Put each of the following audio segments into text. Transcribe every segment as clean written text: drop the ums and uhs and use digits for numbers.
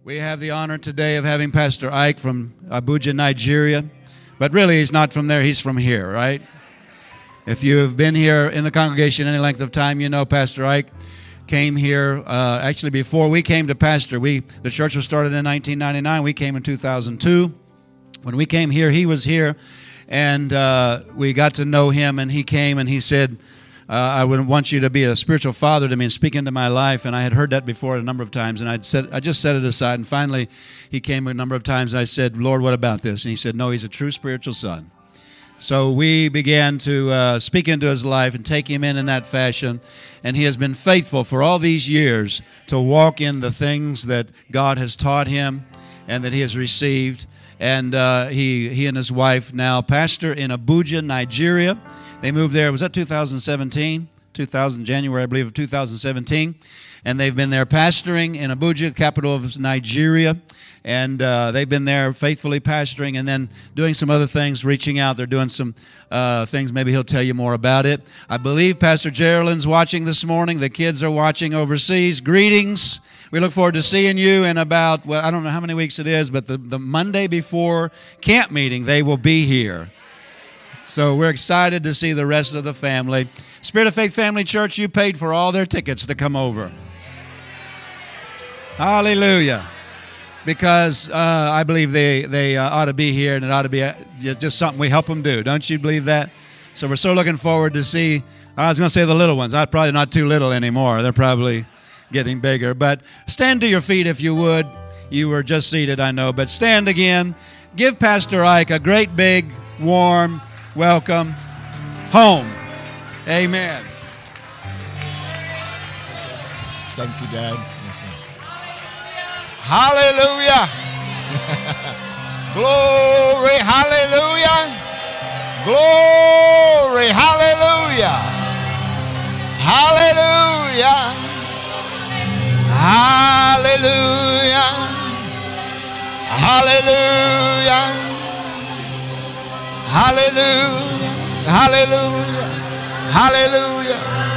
We have the honor today of having Pastor Ike from Abuja, Nigeria. But really, he's not from there. He's from here, right? If you have been here in the congregation any length of time, you know Pastor Ike came here. Actually, before we came to pastor, the church was started in 1999. We came in 2002. When we came here, he was here, and we got to know him, and he came, and he said, I would want you to be a spiritual father to me and speak into my life. And I had heard that before a number of times, and I just set it aside. And finally, he came a number of times, and I said, Lord, what about this? And he said, no, he's a true spiritual son. So we began to speak into his life and take him in that fashion. And he has been faithful for all these years to walk in the things that God has taught him and that he has received. And he and his wife now pastor in Abuja, Nigeria. They moved there, was that 2017? January, I believe, of 2017. And they've been there pastoring in Abuja, capital of Nigeria. And they've been there faithfully pastoring and then doing some other things, reaching out. They're doing some things. Maybe he'll tell you more about it. I believe Pastor Geraldine's watching this morning. The kids are watching overseas. Greetings. We look forward to seeing you in about, well, I don't know how many weeks it is, but the Monday before camp meeting, they will be here. So we're excited to see the rest of the family. Spirit of Faith Family Church, you paid for all their tickets to come over. Hallelujah. Because I believe they ought to be here, and it ought to be just something we help them do. Don't you believe that? So we're so looking forward to see, I was going to say the little ones. I'm probably not too little anymore. They're probably getting bigger. But stand to your feet if you would. You were just seated, I know. But stand again. Give Pastor Ike a great big, warm welcome home. Amen. Thank you, Dad. Hallelujah. Glory, hallelujah. Glory, hallelujah. Hallelujah. Hallelujah. Hallelujah. Hallelujah, hallelujah, hallelujah,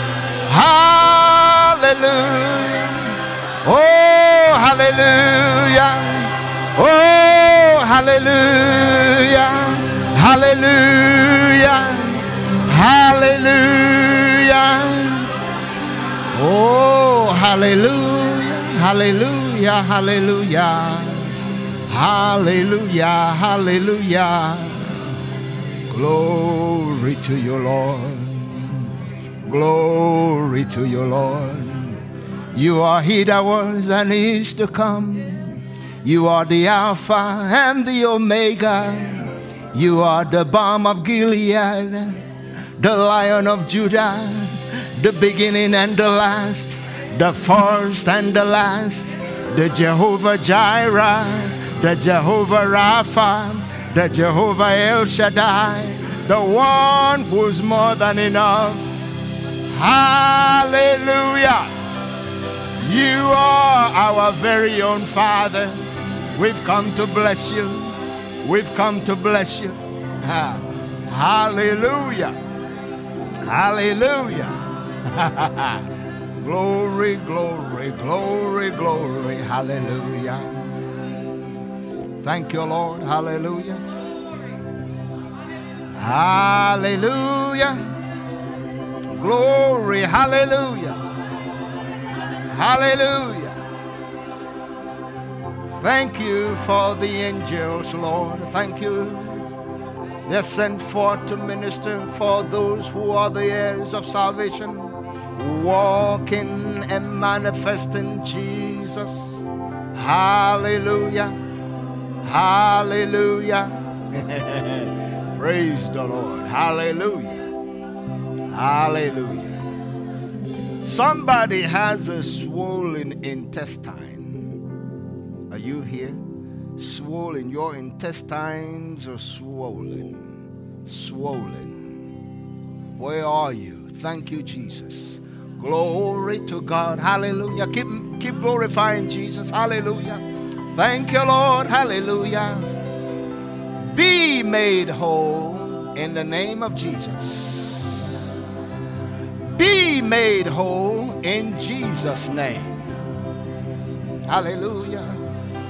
hallelujah, oh, hallelujah, oh, hallelujah, hallelujah, hallelujah, oh, hallelujah, hallelujah, hallelujah, hallelujah, hallelujah. Glory to you, Lord. Glory to you, Lord. You are he that was and is to come. You are the Alpha and the Omega. You are the balm of Gilead, the Lion of Judah, the beginning and the last, the first and the last, the Jehovah Jireh, the Jehovah Rapha, the Jehovah El Shaddai, the one who's more than enough. Hallelujah. You are our very own Father. We've come to bless you. We've come to bless you. Hallelujah. Hallelujah. Glory, glory, glory, glory. Hallelujah. Thank you, Lord. Hallelujah. Hallelujah. Glory. Hallelujah. Hallelujah. Thank you for the angels, Lord. Thank you. They're sent forth to minister for those who are the heirs of salvation, walking and manifesting Jesus. Hallelujah. Hallelujah. Praise the Lord. Hallelujah. Hallelujah. Somebody has a swollen intestine. Are you here? Swollen. Your intestines are swollen. Swollen. Where are you? Thank you, Jesus. Glory to God. Hallelujah. Keep glorifying Jesus. Hallelujah. Thank you, Lord. Hallelujah. Be made whole in the name of Jesus. Be made whole in Jesus' name. Hallelujah.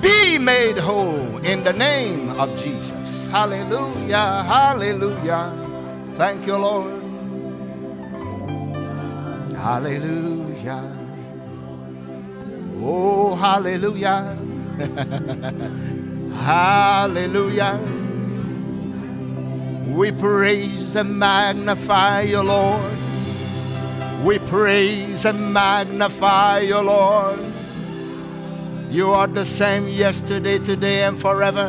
be made whole in the name of Jesus. Hallelujah, hallelujah. Thank you, Lord. Hallelujah. Oh, hallelujah. Hallelujah. We praise and magnify you, Lord. We praise and magnify you, Lord. You are the same yesterday, today, and forever.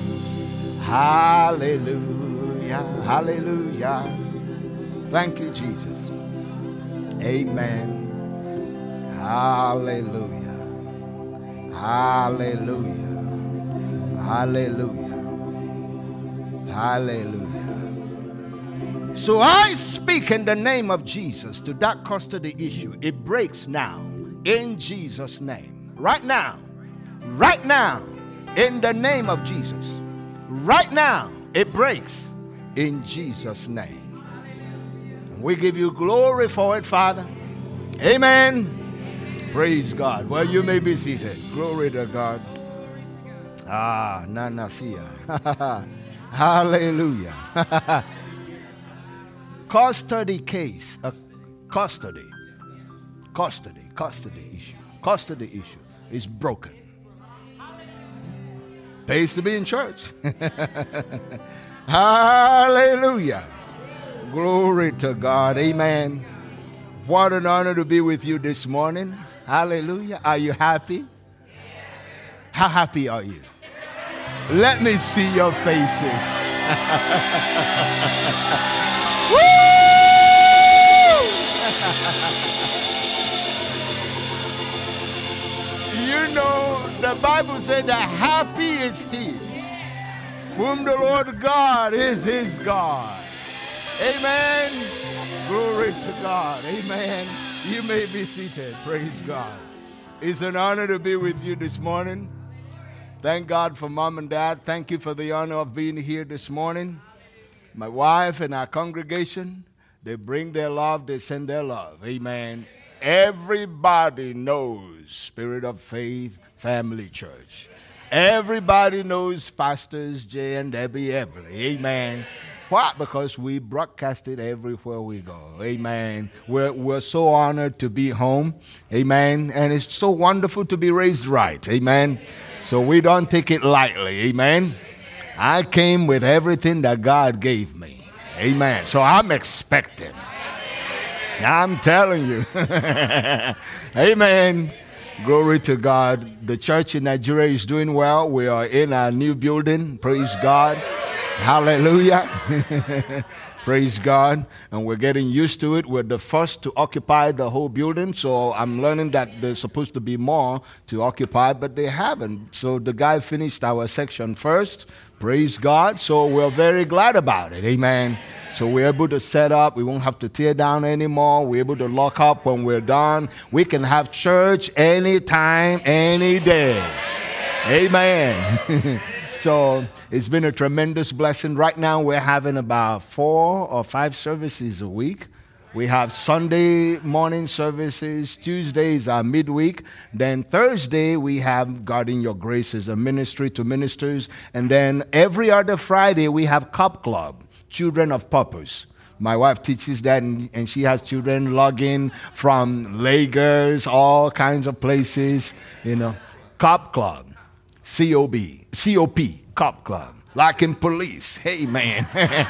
Hallelujah. Hallelujah. Thank you, Jesus. Amen. Hallelujah. Hallelujah. Hallelujah. Hallelujah. So I speak in the name of Jesus to that custody issue. It breaks now in Jesus' name. Right now. Right now. In the name of Jesus. Right now. It breaks in Jesus' name. We give you glory for it, Father. Amen. Praise God. Well, you may be seated. Glory to God. Nanasia. Hallelujah. Custody case. Custody issue. Custody issue is broken. Pays to be in church. Hallelujah. Glory to God. Amen. What an honor to be with you this morning. Hallelujah. Are you happy? How happy are you? Let me see your faces. Woo! You know, the Bible said that happy is he whom the Lord God is his God. Amen. Glory to God. Amen. You may be seated. Praise God. It's an honor to be with you this morning. Thank God for Mom and Dad. Thank you for the honor of being here this morning. My wife and our congregation, they bring their love, they send their love. Amen. Everybody knows Spirit of Faith Family Church. Everybody knows Pastors Jay and Debbie Eberly. Amen. Why? Because we broadcast it everywhere we go. Amen. We're so honored to be home. Amen. And it's so wonderful to be raised right. Amen. So we don't take it lightly. Amen. I came with everything that God gave me. Amen. So I'm expecting. I'm telling you. Amen. Glory to God. The church in Nigeria is doing well. We are in our new building. Praise God. Hallelujah. Praise God. And we're getting used to it. We're the first to occupy the whole building. So I'm learning that there's supposed to be more to occupy, but they haven't. So the guy finished our section first. Praise God. So we're very glad about it. Amen. So we're able to set up. We won't have to tear down anymore. We're able to lock up when we're done. We can have church anytime, any day. Amen. So it's been a tremendous blessing. Right now we're having about 4 or 5 services a week. We have Sunday morning services. Tuesdays are midweek. Then Thursday we have Guarding Your Grace as a ministry to ministers. And then every other Friday we have Cup Club, Children of Purpose. My wife teaches that, and she has children logging from Lagos, all kinds of places, you know. Cup Club. C-O-P, Cop Club, like in police. Amen.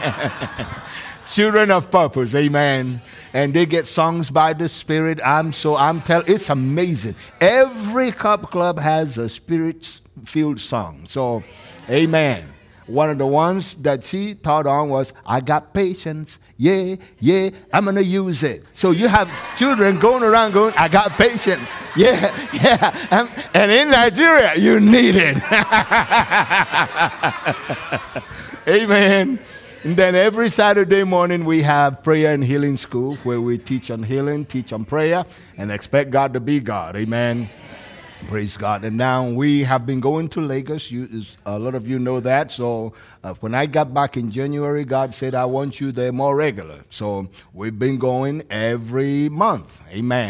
Children of Purpose, amen. And they get songs by the Spirit. It's amazing. Every Cop Club has a Spirit-filled song. So, amen. One of the ones that she taught on was, I got patience. Yeah, I'm going to use it. So you have children going around going, I got patience. Yeah. And in Nigeria, you need it. Amen. And then every Saturday morning, we have prayer and healing school where we teach on healing, teach on prayer, and expect God to be God. Amen. Praise God. And now we have been going to Lagos. A lot of you know that. So when I got back in January, God said, I want you there more regular. So we've been going every month. Amen.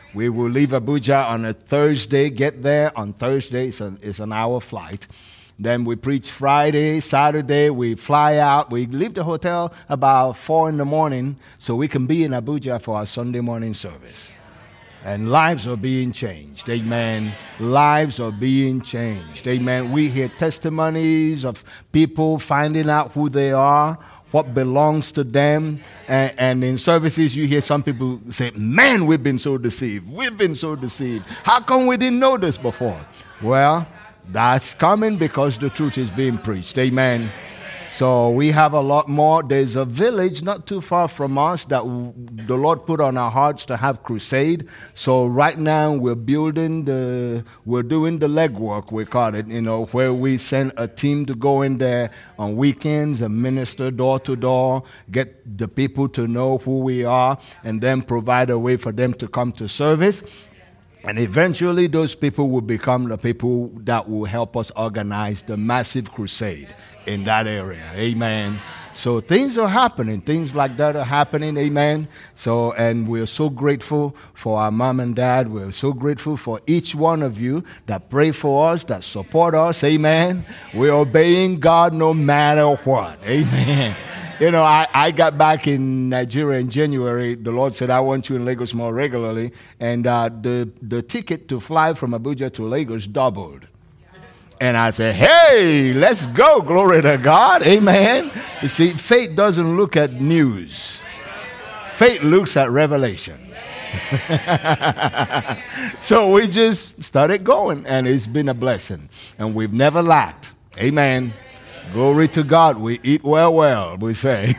We will leave Abuja on a Thursday, get there on Thursday. It's an hour flight. Then we preach Friday, Saturday, we fly out. We leave the hotel about 4 in the morning so we can be in Abuja for our Sunday morning service. And lives are being changed. Amen. Lives are being changed. Amen. We hear testimonies of people finding out who they are, what belongs to them. And in services, you hear some people say, man, we've been so deceived. We've been so deceived. How come we didn't know this before? Well, that's coming because the truth is being preached. Amen. So we have a lot more. There's a village not too far from us that the Lord put on our hearts to have crusade. So right now we're doing the legwork, we call it, where we send a team to go in there on weekends and minister door to door, get the people to know who we are, and then provide a way for them to come to service. And eventually those people will become the people that will help us organize the massive crusade in that area. Amen. So things are happening. Things like that are happening. Amen. So, and we're so grateful for our mom and dad. We're so grateful for each one of you that pray for us, that support us. Amen. We're obeying God no matter what. Amen. I got back in Nigeria in January. The Lord said, I want you in Lagos more regularly. And the ticket to fly from Abuja to Lagos doubled. And I said, hey, let's go. Glory to God. Amen. You see, faith doesn't look at news. Faith looks at revelation. So we just started going, and it's been a blessing. And we've never lacked. Amen. Glory to God. We eat well, we say.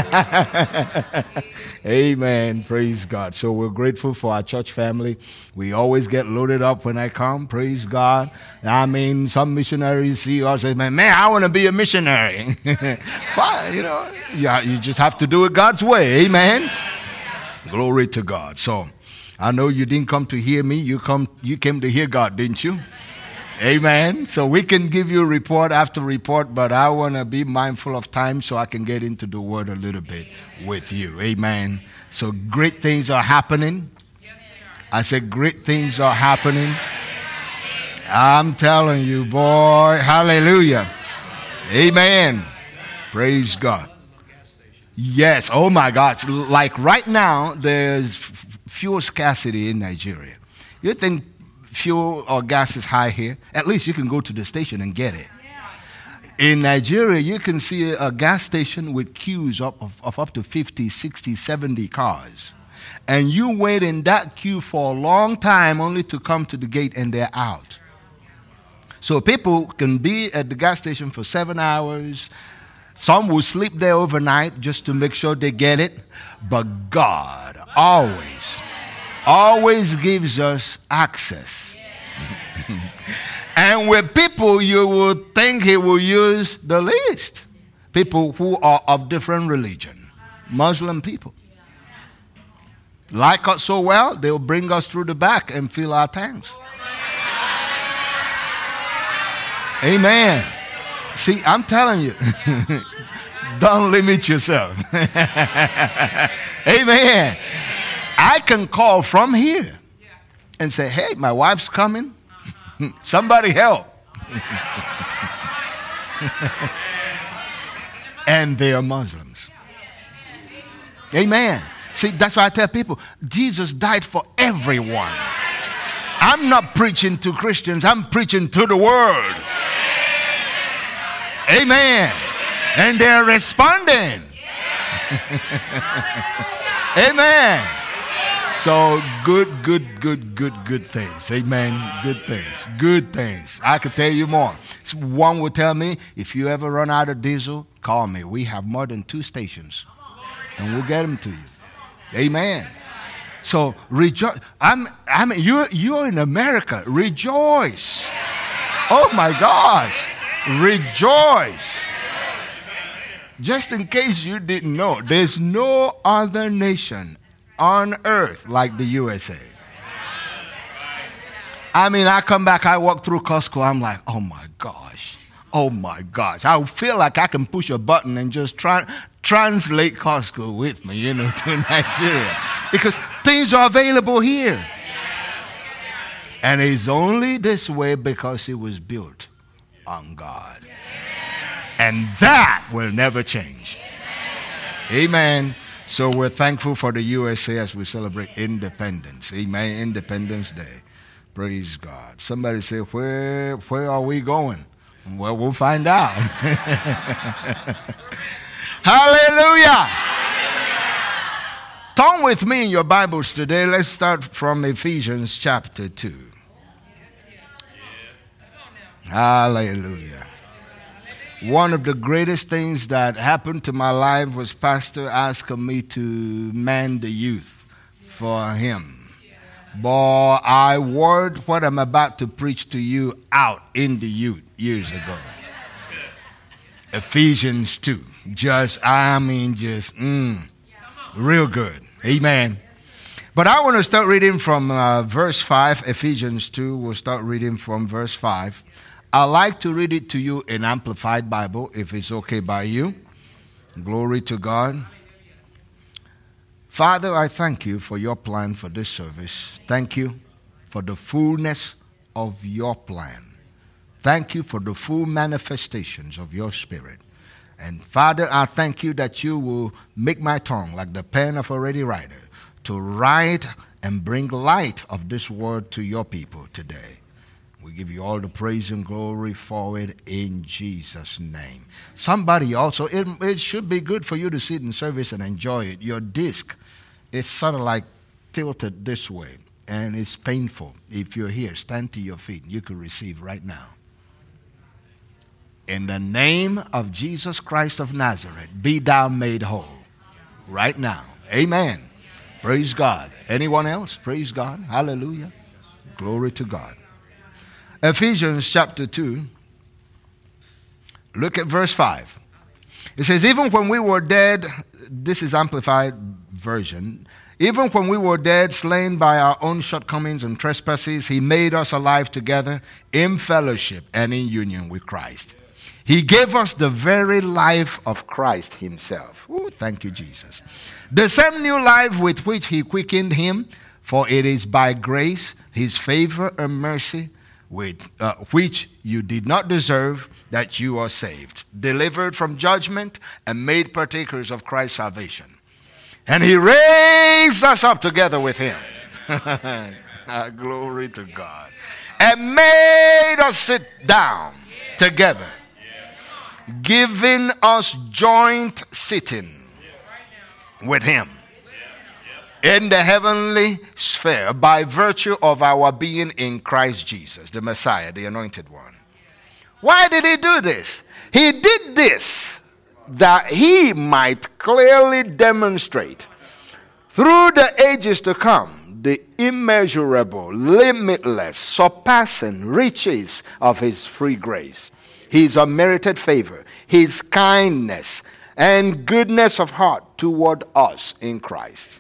Amen. Praise God. So we're grateful for our church family. We always get loaded up when I come. Praise God. I mean, some missionaries see us and say, man, I want to be a missionary. Well, you just have to do it God's way. Amen. Glory to God. So I know you didn't come to hear me. You came to hear God, didn't you? Amen. So we can give you report after report, but I want to be mindful of time so I can get into the word a little bit with you. Amen. So great things are happening. I said great things are happening. I'm telling you, boy. Hallelujah. Amen. Praise God. Yes. Oh my God. Like right now, there's fuel scarcity in Nigeria. You think fuel or gas is high here? At least you can go to the station and get it. In Nigeria, you can see a gas station with queues of up to 50, 60, 70 cars. And you wait in that queue for a long time only to come to the gate and they're out. So people can be at the gas station for 7 hours. Some will sleep there overnight just to make sure they get it. But God always gives us access. And with people, you would think he will use the least. People who are of different religion. Muslim people. Like us so well, they'll bring us through the back and fill our tanks. Amen. See, I'm telling you. Don't limit yourself. Amen. I can call from here and say, hey, my wife's coming. Somebody help. And they are Muslims. Amen. See, that's why I tell people, Jesus died for everyone. I'm not preaching to Christians. I'm preaching to the world. Amen. And they're responding. Amen. So good things. Amen. Good things. I could tell you more. One will tell me, if you ever run out of diesel, call me. We have more than 2 stations. And we'll get them to you. Amen. So rejoice. You're in America. Rejoice. Oh my gosh. Rejoice. Just in case you didn't know, there's no other nation on earth like the USA. I mean, I come back, I walk through Costco, I'm like, oh my gosh. I feel like I can push a button and just translate Costco with me, to Nigeria. Because things are available here. And it's only this way because it was built on God. And that will never change. Amen. So we're thankful for the USA as we celebrate independence. Amen. Independence Day. Praise God. Somebody say, where are we going? Well, we'll find out. Hallelujah. Turn with me in your Bibles today. Let's start from Ephesians chapter 2. Hallelujah. One of the greatest things that happened to my life was Pastor asking me to man the youth for him. Boy, I word what I'm about to preach to you out in the youth years ago. Ephesians 2. Just real good. Amen. But I want to start reading from verse 5, Ephesians 2. We'll start reading from verse 5. I'd like to read it to you in Amplified Bible, if it's okay by you. Glory to God. Father, I thank you for your plan for this service. Thank you for the fullness of your plan. Thank you for the full manifestations of your Spirit. And Father, I thank you that you will make my tongue like the pen of a ready writer to write and bring light of this word to your people today. We give you all the praise and glory for it in Jesus' name. Somebody also, it should be good for you to sit in service and enjoy it. Your disc is sort of like tilted this way, and it's painful. If you're here, stand to your feet. You can receive right now. In the name of Jesus Christ of Nazareth, be thou made whole right now. Amen. Praise God. Anyone else? Praise God. Hallelujah. Glory to God. Ephesians chapter 2, look at verse 5. It says, even when we were dead, this is Amplified Version, even when we were dead, slain by our own shortcomings and trespasses, he made us alive together in fellowship and in union with Christ. He gave us the very life of Christ himself. Ooh, thank you, Jesus. The same new life with which he quickened him, for it is by grace, his favor and mercy, with which you did not deserve, that you are saved, delivered from judgment and made partakers of Christ's salvation. And he raised us up together with him. Glory to God. And made us sit down together, giving us joint sitting with him in the heavenly sphere by virtue of our being in Christ Jesus, the Messiah, the Anointed One. Why did he do this? He did this that he might clearly demonstrate through the ages to come the immeasurable, limitless, surpassing riches of his free grace, his unmerited favor, his kindness, and goodness of heart toward us in Christ.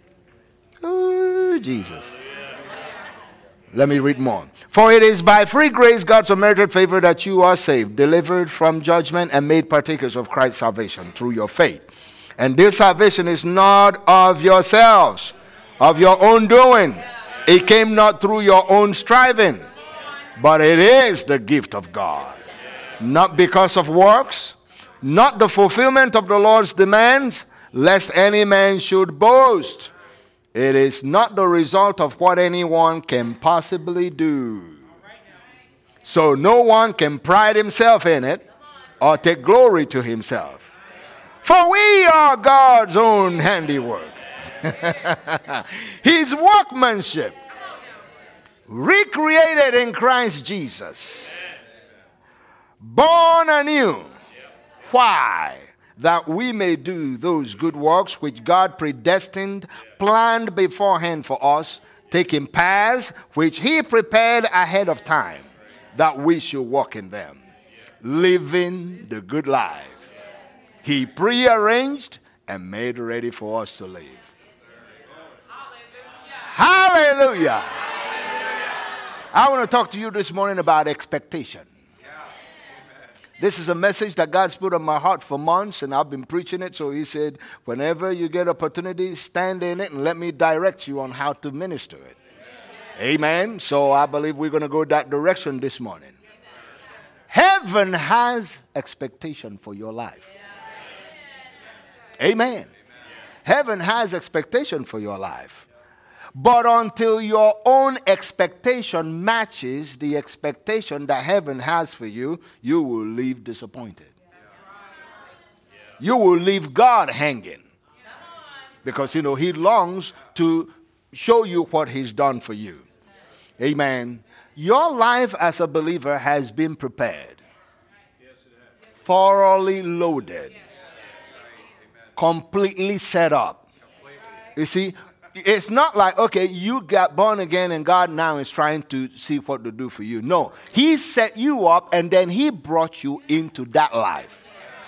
Oh, Jesus. Let me read more. For it is by free grace, God's unmerited favor, that you are saved, delivered from judgment, and made partakers of Christ's salvation through your faith. And this salvation is not of yourselves, of your own doing. It came not through your own striving, but it is the gift of God. Not because of works, not the fulfillment of the Lord's demands, lest any man should boast. It is not the result of what anyone can possibly do. So no one can pride himself in it or take glory to himself. For we are God's own handiwork. His workmanship, recreated in Christ Jesus, born anew. Why? That we may do those good works which God predestined, planned beforehand for us, taking paths which he prepared ahead of time, that we should walk in them, living the good life he prearranged and made ready for us to live. Hallelujah. I want to talk to you this morning about expectation. This is a message that God's put on my heart for months, and I've been preaching it. So he said, whenever you get opportunity, stand in it and let me direct you on how to minister it. Amen. So I believe we're going to go that direction this morning. Heaven has expectation for your life. Amen. Heaven has expectation for your life. But until your own expectation matches the expectation that heaven has for you, you will leave disappointed. You will leave God hanging. Because, he longs to show you what he's done for you. Amen. Your life as a believer has been prepared. Thoroughly loaded. Completely set up. You see, it's not like, okay, you got born again and God now is trying to see what to do for you. No, he set you up and then he brought you into that life.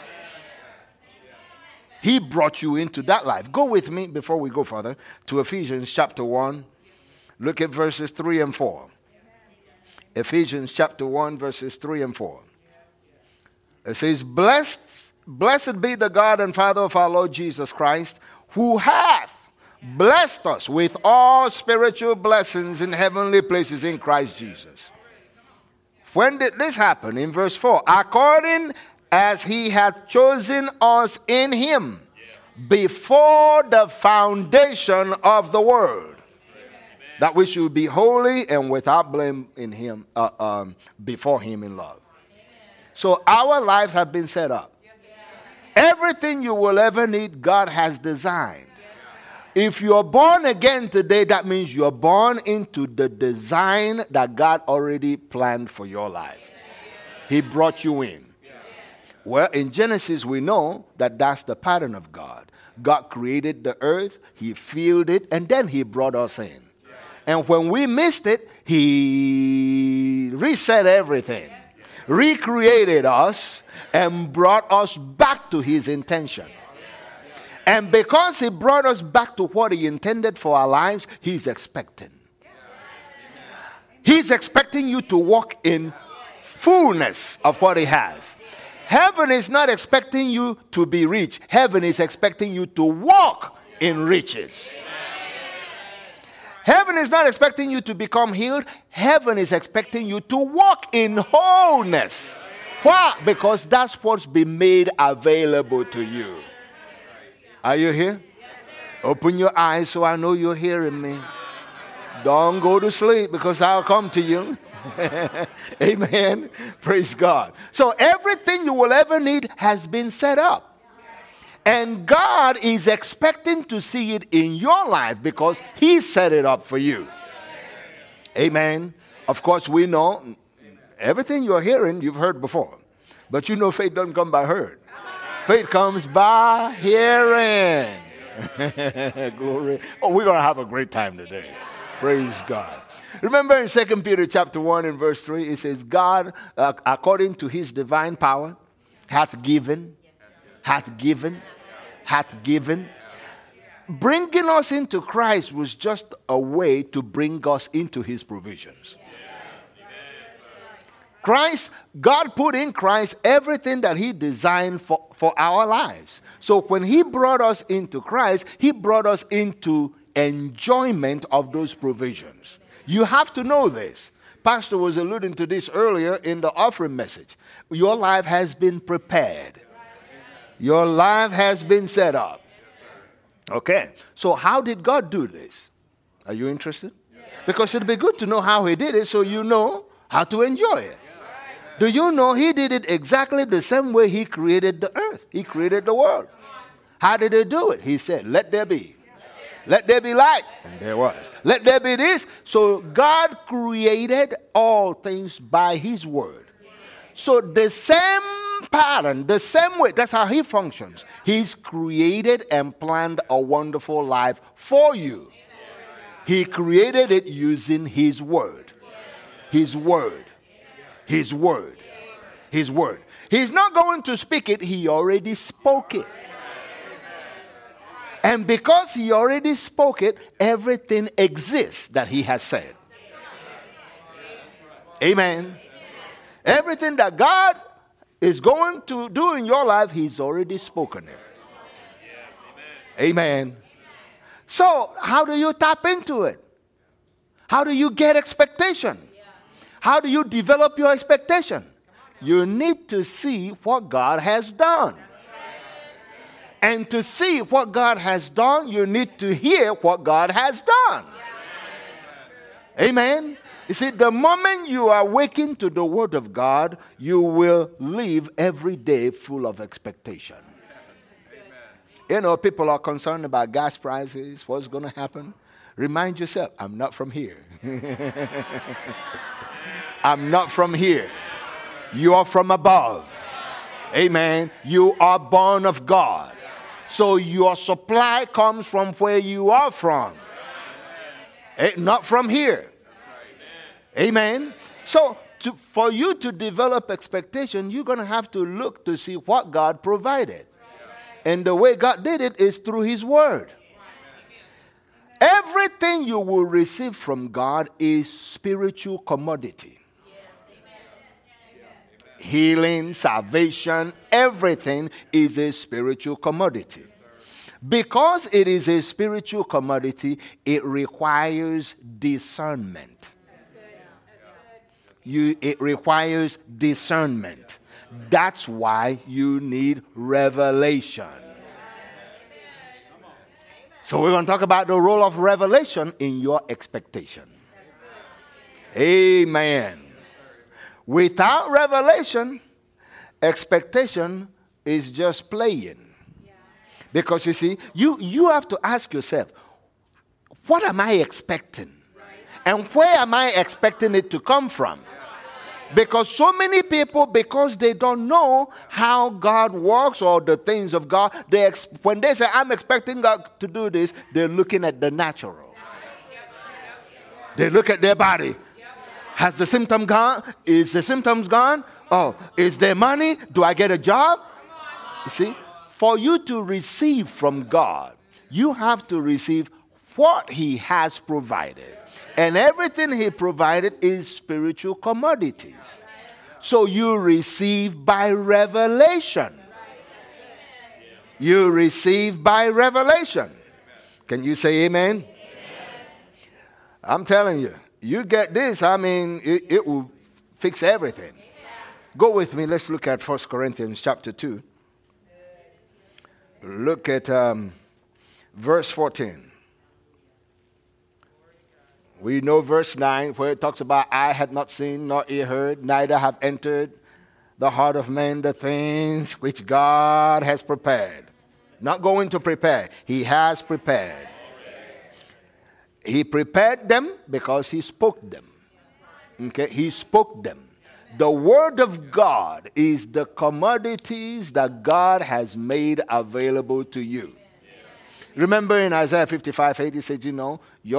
He brought you into that life. Go with me before we go further to Ephesians chapter 1. Look at verses 3 and 4. Ephesians chapter 1 verses 3 and 4. It says, Blessed be the God and Father of our Lord Jesus Christ, who hath blessed us with all spiritual blessings in heavenly places in Christ Jesus. When did this happen? In verse 4. According as he hath chosen us in him before the foundation of the world, that we should be holy and without blame in him, before him in love. So our lives have been set up. Everything you will ever need, God has designed. If you're born again today, that means you're born into the design that God already planned for your life. He brought you in. Well, in Genesis, we know that that's the pattern of God. God created the earth, he filled it, and then he brought us in. And when we missed it, he reset everything, recreated us, and brought us back to his intention. And because he brought us back to what he intended for our lives, he's expecting. He's expecting you to walk in fullness of what he has. Heaven is not expecting you to be rich. Heaven is expecting you to walk in riches. Heaven is not expecting you to become healed. Heaven is expecting you to walk in wholeness. Why? Because that's what's been made available to you. Are you here? Open your eyes so I know you're hearing me. Don't go to sleep because I'll come to you. Amen. Praise God. So everything you will ever need has been set up. And God is expecting to see it in your life because he set it up for you. Amen. Of course, we know everything you're hearing, you've heard before. But you know faith doesn't come by heard. Faith comes by hearing. Glory. Oh, we're going to have a great time today. Praise God. Remember in 2 Peter chapter 1 and verse 3, it says, God, according to his divine power, hath given. Bringing us into Christ was just a way to bring us into his provisions. Christ, God put in Christ everything that he designed for our lives. So when he brought us into Christ, he brought us into enjoyment of those provisions. You have to know this. Pastor was alluding to this earlier in the offering message. Your life has been prepared. Your life has been set up. Okay. So how did God do this? Are you interested? Because it'd be good to know how he did it so you know how to enjoy it. Do you know he did it exactly the same way he created the earth? He created the world. How did he do it? He said, let there be. Let there be light. And there was. Let there be this. So God created all things by his word. So the same pattern, the same way, that's how he functions. He's created and planned a wonderful life for you. He created it using his word. His word. His word. His word. He's not going to speak it. He already spoke it. And because he already spoke it, everything exists that he has said. Amen. Everything that God is going to do in your life, he's already spoken it. Amen. So, how do you tap into it? How do you get expectation? How do you develop your expectation? You need to see what God has done. And to see what God has done, you need to hear what God has done. Amen. You see, the moment you are awakened to the Word of God, you will live every day full of expectation. You know, people are concerned about gas prices, what's going to happen. Remind yourself, I'm not from here. I'm not from here. You are from above. Amen. You are born of God. So your supply comes from where you are from. Not from here. Amen. So for you to develop expectation, you're going to have to look to see what God provided. And the way God did it is through His Word. Everything you will receive from God is spiritual commodity. Healing, salvation, everything is a spiritual commodity. Because it is a spiritual commodity, it requires discernment. It requires discernment. That's why you need revelation. So we're going to talk about the role of revelation in your expectation. Amen. Without revelation, expectation is just playing. Because you see, you have to ask yourself, what am I expecting? And where am I expecting it to come from? Because so many people, because they don't know how God works or the things of God, when they say, I'm expecting God to do this, they're looking at the natural. They look at their body. Has the symptom gone? Is the symptoms gone? Oh, is there money? Do I get a job? You see, for you to receive from God, you have to receive what He has provided. And everything He provided is spiritual commodities. So you receive by revelation. You receive by revelation. Can you say amen? I'm telling you. You get this, I mean, it will fix everything. Go with me. Let's look at 1 Corinthians chapter 2. Look at verse 14. We know verse 9 where it talks about, I had not seen nor ear heard, neither have entered the heart of man the things which God has prepared. Not going to prepare. He has prepared. He prepared them because He spoke them. Okay, He spoke them. The Word of God is the commodities that God has made available to you. Remember in Isaiah 55:8, He said, you know,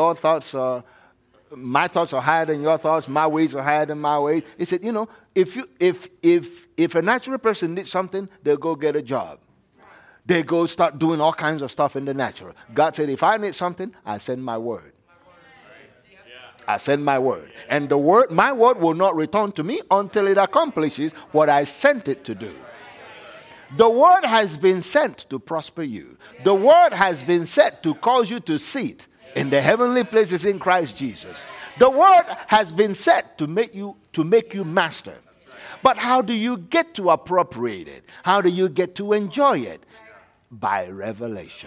my thoughts are higher than your thoughts, my ways are higher than my ways. He said, you know, if a natural person needs something, they'll go get a job. They go start doing all kinds of stuff in the natural. God said, if I need something, I send my word. I send my word. And my word will not return to me until it accomplishes what I sent it to do. The word has been sent to prosper you. The word has been sent to cause you to sit in the heavenly places in Christ Jesus. The word has been set to make you master. But how do you get to appropriate it? How do you get to enjoy it? By revelation.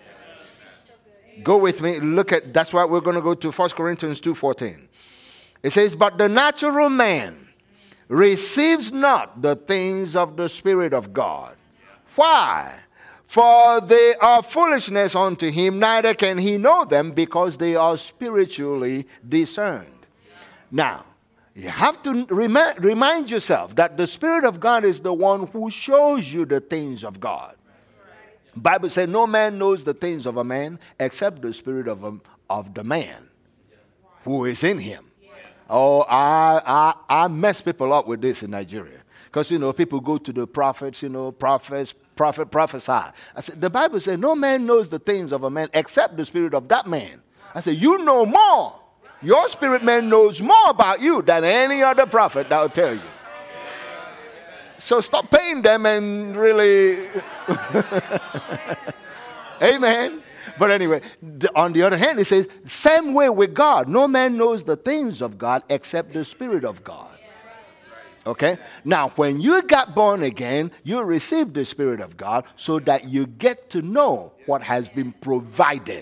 Go with me. That's why we're going to go to 1 Corinthians 2:14. It says, but the natural man receives not the things of the Spirit of God. Why? For they are foolishness unto him, neither can he know them, because they are spiritually discerned. Now, you have to remind yourself that the Spirit of God is the one who shows you the things of God. The Bible says no man knows the things of a man except the spirit of the man who is in him. Oh, I mess people up with this in Nigeria. Because, you know, people go to the prophets, you know, prophet prophesy. I said, the Bible says no man knows the things of a man except the spirit of that man. I said, you know more. Your spirit man knows more about you than any other prophet that will tell you. So stop paying them and really... Amen. But anyway, on the other hand, it says, same way with God. No man knows the things of God except the Spirit of God. Okay? Now, when you got born again, you received the Spirit of God so that you get to know what has been provided.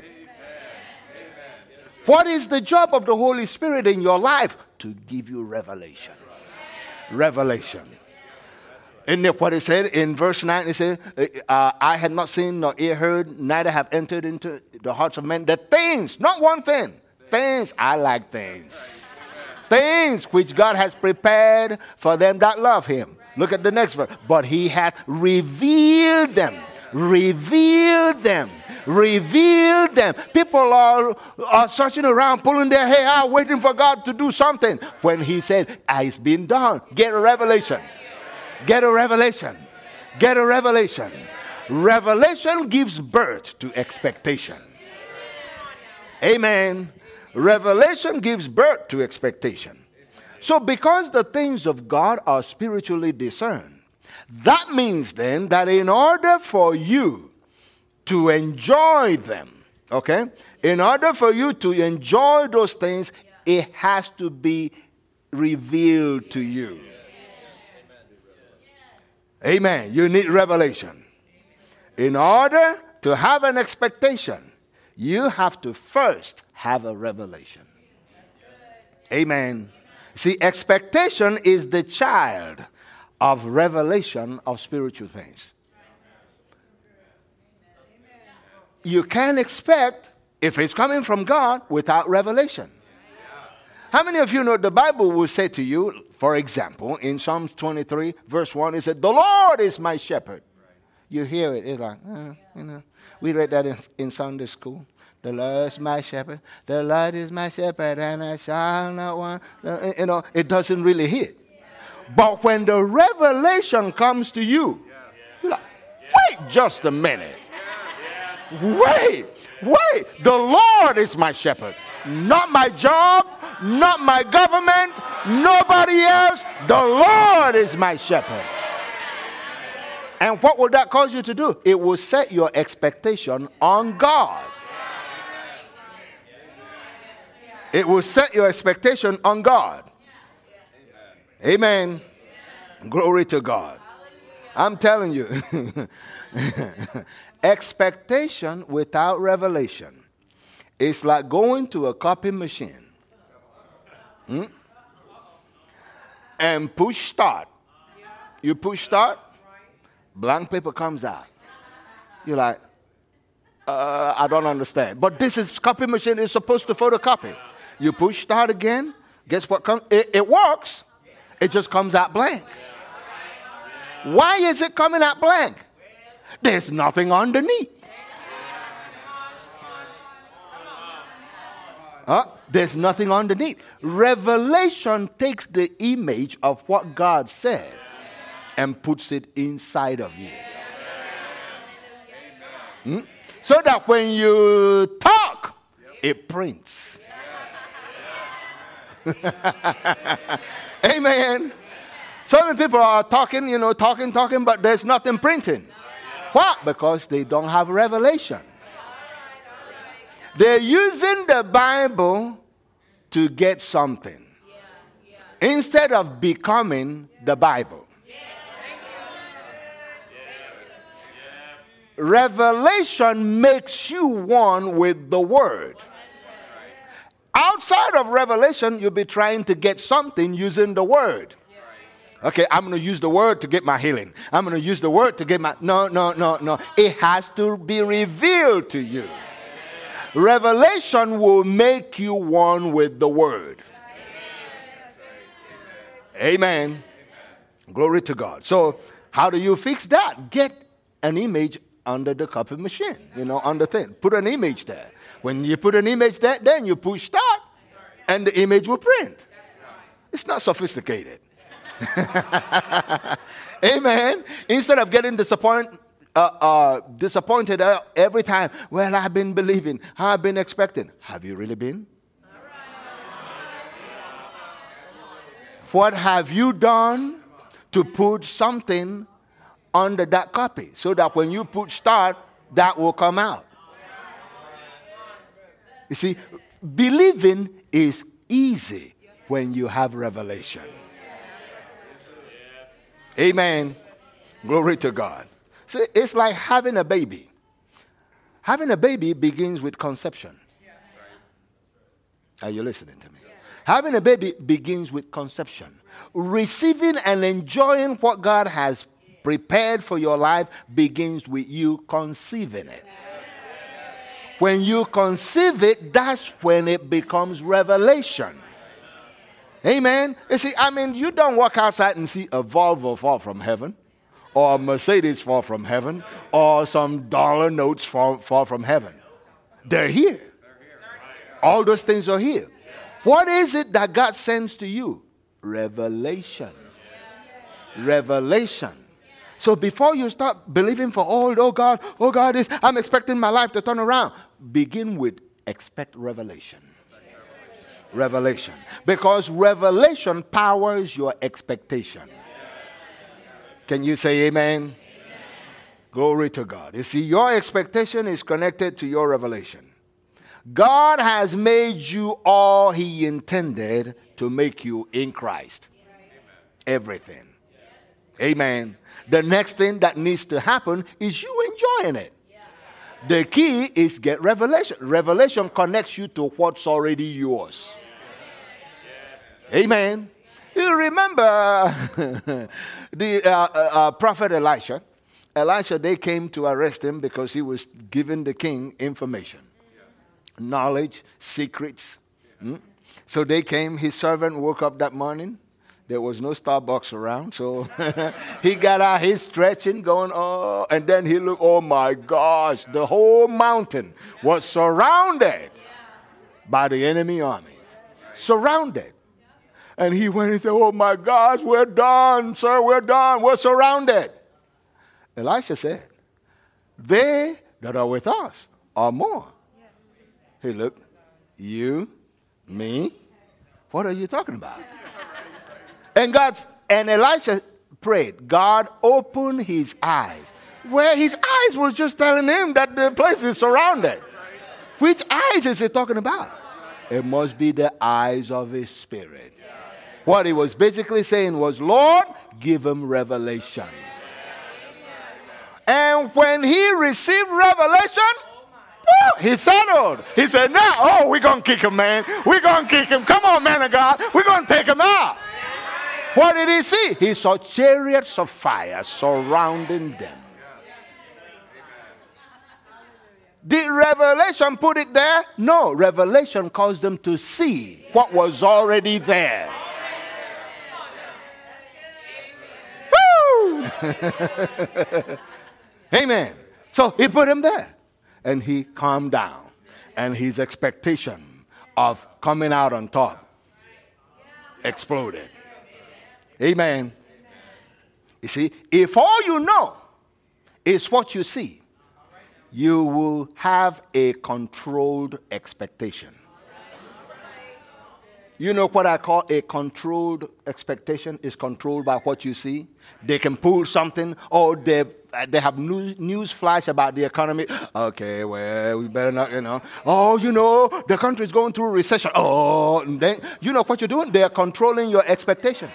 What is the job of the Holy Spirit in your life? To give you revelation. Revelation. Isn't that what it said in verse 9? It said, I had not seen nor ear heard, neither have entered into the hearts of men. The things, not one thing. Things, I like things. Things which God has prepared for them that love him. Look at the next verse. But he hath revealed them. Revealed them. Revealed them. People are searching around, pulling their hair out, waiting for God to do something. When he said, it's been done. Get a revelation. Get a revelation. Get a revelation. Revelation gives birth to expectation. Amen. Revelation gives birth to expectation. So because the things of God are spiritually discerned, that means then that in order for you to enjoy them, okay, in order for you to enjoy those things, it has to be revealed to you. Amen. You need revelation. In order to have an expectation, you have to first have a revelation. Amen. See, expectation is the child of revelation of spiritual things. You can't expect, if it's coming from God, without revelation. How many of you know the Bible will say to you, for example, in Psalm 23, verse 1, it said, the Lord is my shepherd. You hear it, it's like, we read that in Sunday school. The Lord is my shepherd. The Lord is my shepherd, and I shall not want. It doesn't really hit. But when the revelation comes to you, you're like, wait just a minute. Wait. The Lord is my shepherd. Not my job, not my government, nobody else. The Lord is my shepherd. And what will that cause you to do? It will set your expectation on God. It will set your expectation on God. Amen. Glory to God. I'm telling you, expectation without revelation is like going to a copy machine and push start. You push start, blank paper comes out. You're like, I don't understand. But this is copy machine is supposed to photocopy. You push start again, guess what comes? It works. It just comes out blank. Why is it coming out blank? There's nothing underneath. There's nothing underneath. Revelation takes the image of what God said and puts it inside of you. So that when you talk, it prints. Amen. So many people are talking, but there's nothing printing. Why? Because they don't have revelation. They're using the Bible to get something instead of becoming the Bible. Revelation makes you one with the Word. Outside of revelation, you'll be trying to get something using the Word. Okay, I'm going to use the Word to get my healing. I'm going to use the Word to get my... No. It has to be revealed to you. Revelation will make you one with the Word. Amen. Glory to God. So, how do you fix that? Get an image under the copy machine, on the thing. Put an image there. When you put an image there, then you push start, and the image will print. It's not sophisticated. Amen. Instead of getting disappointed every time, well, I've been believing, I've been expecting. Have you really been? What have you done to put something under that copy so that when you put start, that will come out? You see, believing is easy when you have revelation. Amen. Glory to God. So it's like having a baby. Having a baby begins with conception. Are you listening to me? Having a baby begins with conception. Receiving and enjoying what God has prepared for your life begins with you conceiving it. When you conceive it, that's when it becomes revelation. Amen. You see, you don't walk outside and see a Volvo fall from heaven, or a Mercedes fall from heaven, or some dollar notes fall from heaven. They're here. All those things are here. What is it that God sends to you? Revelation. Revelation. So before you start believing for oh God, I'm expecting my life to turn around. Begin with expect revelation. Revelation. Because revelation powers your expectation. Can you say amen? Glory to God. You see, your expectation is connected to your revelation. God has made you all He intended to make you in Christ. Everything. Amen. The next thing that needs to happen is you enjoying it. The key is get revelation. Revelation connects you to what's already yours. Amen. You remember the prophet Elisha. Elisha, they came to arrest him because he was giving the king information. Knowledge, secrets. So they came. His servant woke up that morning. There was no Starbucks around, so he got out his stretching, going, oh, and then he looked, oh my gosh, the whole mountain was surrounded by the enemy armies. Surrounded. And he went and said, oh my gosh, we're done, sir, we're done, we're surrounded. Elisha said, they that are with us are more. Hey, look, you, me, what are you talking about? And Elisha prayed, God, open his eyes. Where his eyes was just telling him that the place is surrounded. Which eyes is he talking about? It must be the eyes of his spirit. What he was basically saying was, Lord, give him revelation. And when he received revelation, he settled. He said, now, we're going to kick him, man. We're going to kick him. Come on, man of God. We're going to take him out. What did he see? He saw chariots of fire surrounding them. Did revelation put it there? No, revelation caused them to see what was already there. Woo! Amen. So he put him there. And he calmed down. And his expectation of coming out on top exploded. Amen. You see, if all you know is what you see, you will have a controlled expectation. You know what I call a controlled expectation is controlled by what you see. They can pull something, or they have news flash about the economy. Okay, well, we better not, the country is going through a recession. Oh, and then, you know what you're doing? They're controlling your expectation.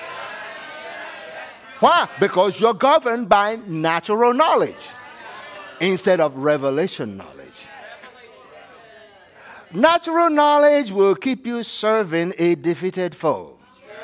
Why? Because you're governed by natural knowledge instead of revelation knowledge. Natural knowledge will keep you serving a defeated foe.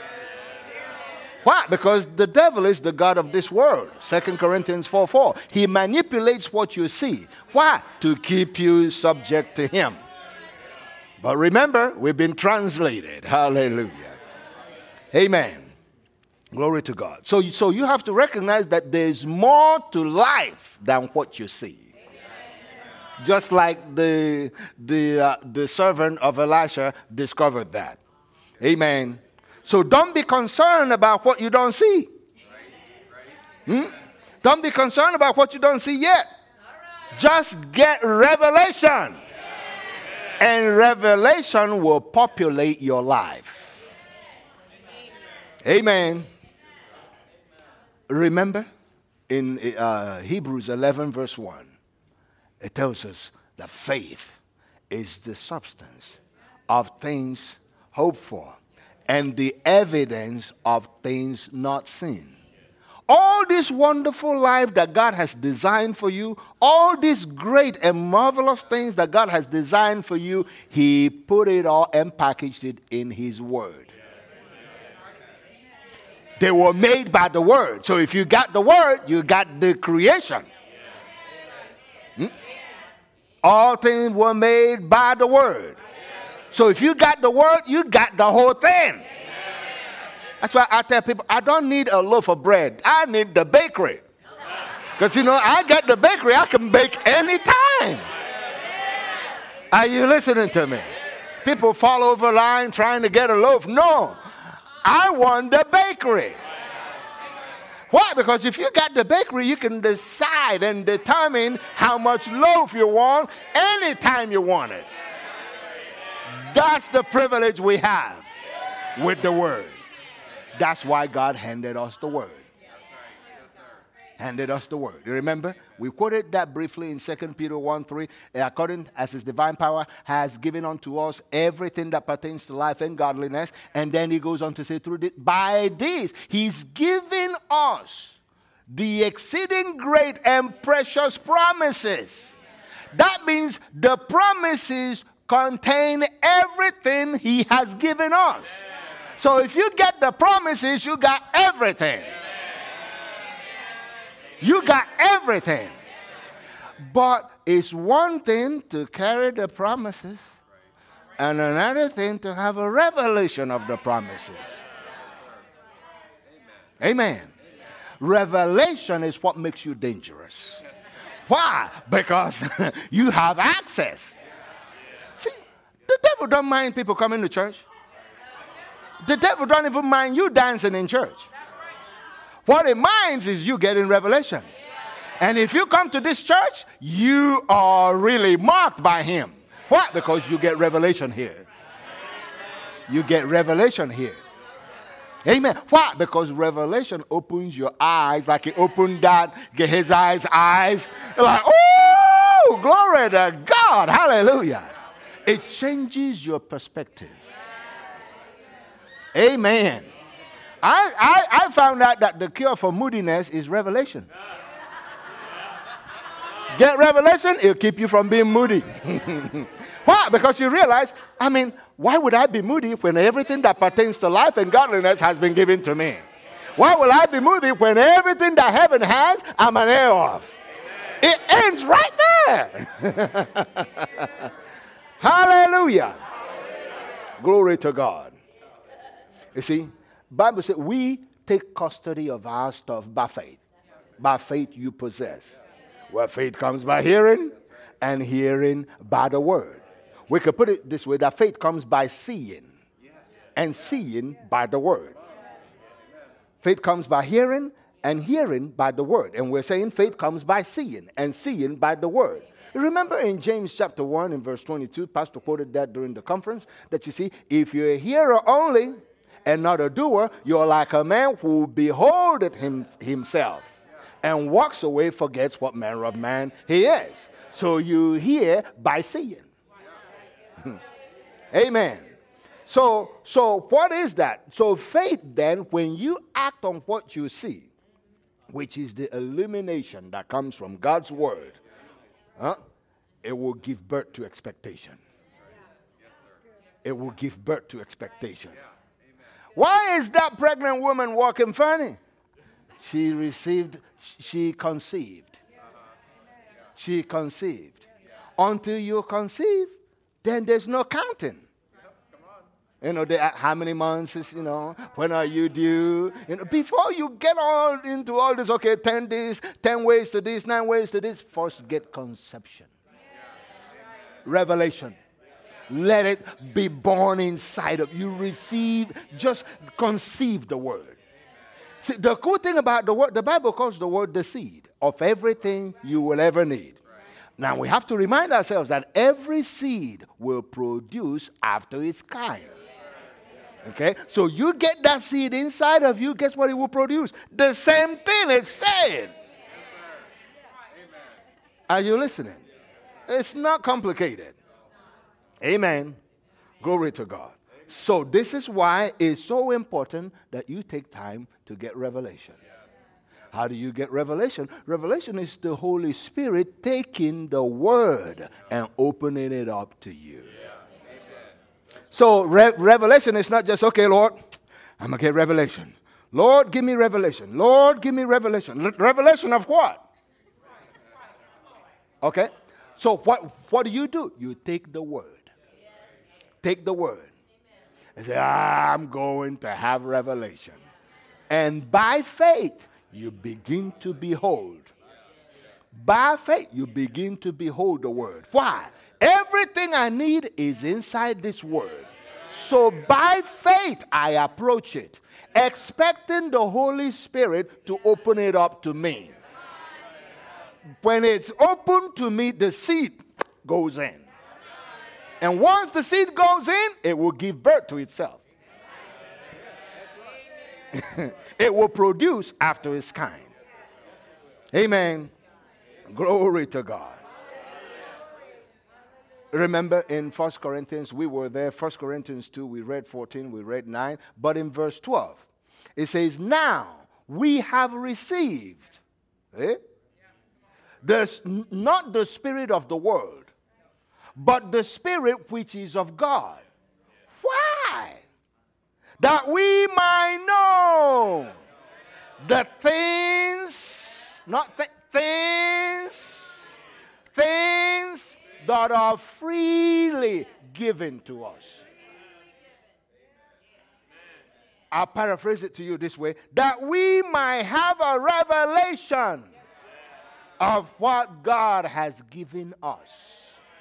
Why? Because the devil is the god of this world. 2 Corinthians 4:4. He manipulates what you see. Why? To keep you subject to him. But remember, we've been translated. Hallelujah. Amen. Glory to God. So you have to recognize that there's more to life than what you see. Just like the servant of Elisha discovered that. Amen. So don't be concerned about what you don't see. Don't be concerned about what you don't see yet. Just get revelation. And revelation will populate your life. Amen. Remember in Hebrews 11 verse 1, it tells us that faith is the substance of things hoped for and the evidence of things not seen. All this wonderful life that God has designed for you, all these great and marvelous things that God has designed for you, He put it all and packaged it in His Word. They were made by the Word. So if you got the Word, you got the creation. All things were made by the Word. So if you got the Word, you got the whole thing. That's why I tell people, I don't need a loaf of bread. I need the bakery. Because, I got the bakery. I can bake anytime. Are you listening to me? People fall over line trying to get a loaf. No. I want the bakery. Why? Because if you got the bakery, you can decide and determine how much loaf you want anytime you want it. That's the privilege we have with the Word. That's why God handed us the Word. Handed us the Word. You remember? We quoted that briefly in 2 Peter 1:3. According as His divine power has given unto us everything that pertains to life and godliness. And then He goes on to say, by this, He's given us the exceeding great and precious promises. That means the promises contain everything He has given us. So if you get the promises, you got everything. You got everything. But it's one thing to carry the promises and another thing to have a revelation of the promises. Amen. Revelation is what makes you dangerous. Why? Because you have access. See, the devil don't mind people coming to church. The devil don't even mind you dancing in church. What it minds is you getting revelation. And if you come to this church, you are really marked by him. Why? Because you get revelation here. You get revelation here. Amen. Why? Because revelation opens your eyes like it opened that Gehazi's eyes. Like, oh, glory to God. Hallelujah. It changes your perspective. Amen. I found out that the cure for moodiness is revelation. Get revelation, it'll keep you from being moody. Why? Because you realize, why would I be moody when everything that pertains to life and godliness has been given to me? Why will I be moody when everything that heaven has, I'm an heir of? It ends right there. Hallelujah. Glory to God. You see, Bible says we take custody of our stuff by faith. By faith you possess. Well, faith comes by hearing, and hearing by the word. We could put it this way, that faith comes by seeing, and seeing by the word. Faith comes by hearing, and hearing by the word. And we're saying faith comes by seeing, and seeing by the word. Remember in James chapter 1 and verse 22, Pastor quoted that during the conference, that you see, if you're a hearer only, and not a doer, you're like a man who beholdeth himself and walks away, forgets what manner of man he is. So you hear by seeing. Amen. So what is that? So faith then, when you act on what you see, which is the illumination that comes from God's word, it will give birth to expectation. It will give birth to expectation. Why is that pregnant woman walking funny? She conceived. She conceived. Until you conceive, then there's no counting. How many months is, when are you due? Before you get all into all this, 10 days, 10 ways to this, 9 ways to this, first get conception. Revelation. Let it be born inside of you. Just conceive the word. See, the cool thing about the word, the Bible calls the word the seed of everything you will ever need. Now, we have to remind ourselves that every seed will produce after its kind. Okay? So you get that seed inside of you, guess what it will produce? The same thing it's saying. Are you listening? It's not complicated. Amen. Glory to God. So this is why it's so important that you take time to get revelation. How do you get revelation? Revelation is the Holy Spirit taking the word and opening it up to you. So revelation is not just, okay, Lord, I'm going to get revelation. Lord, give me revelation. Lord, give me revelation. Revelation of what? Okay. So what do? You take the word. Take the word. And say, I'm going to have revelation. And by faith, you begin to behold. By faith, you begin to behold the word. Why? Everything I need is inside this word. So by faith, I approach it, expecting the Holy Spirit to open it up to me. When it's open to me, the seed goes in. And once the seed goes in, it will give birth to itself. It will produce after its kind. Amen. Glory to God. Remember in 1 Corinthians, we were there, 1 Corinthians 2, we read 14, we read 9. But in verse 12, it says, now we have received, not the spirit of the world, but the Spirit which is of God. Why? That we might know the things, things that are freely given to us. I'll paraphrase it to you this way. That we might have a revelation of what God has given us.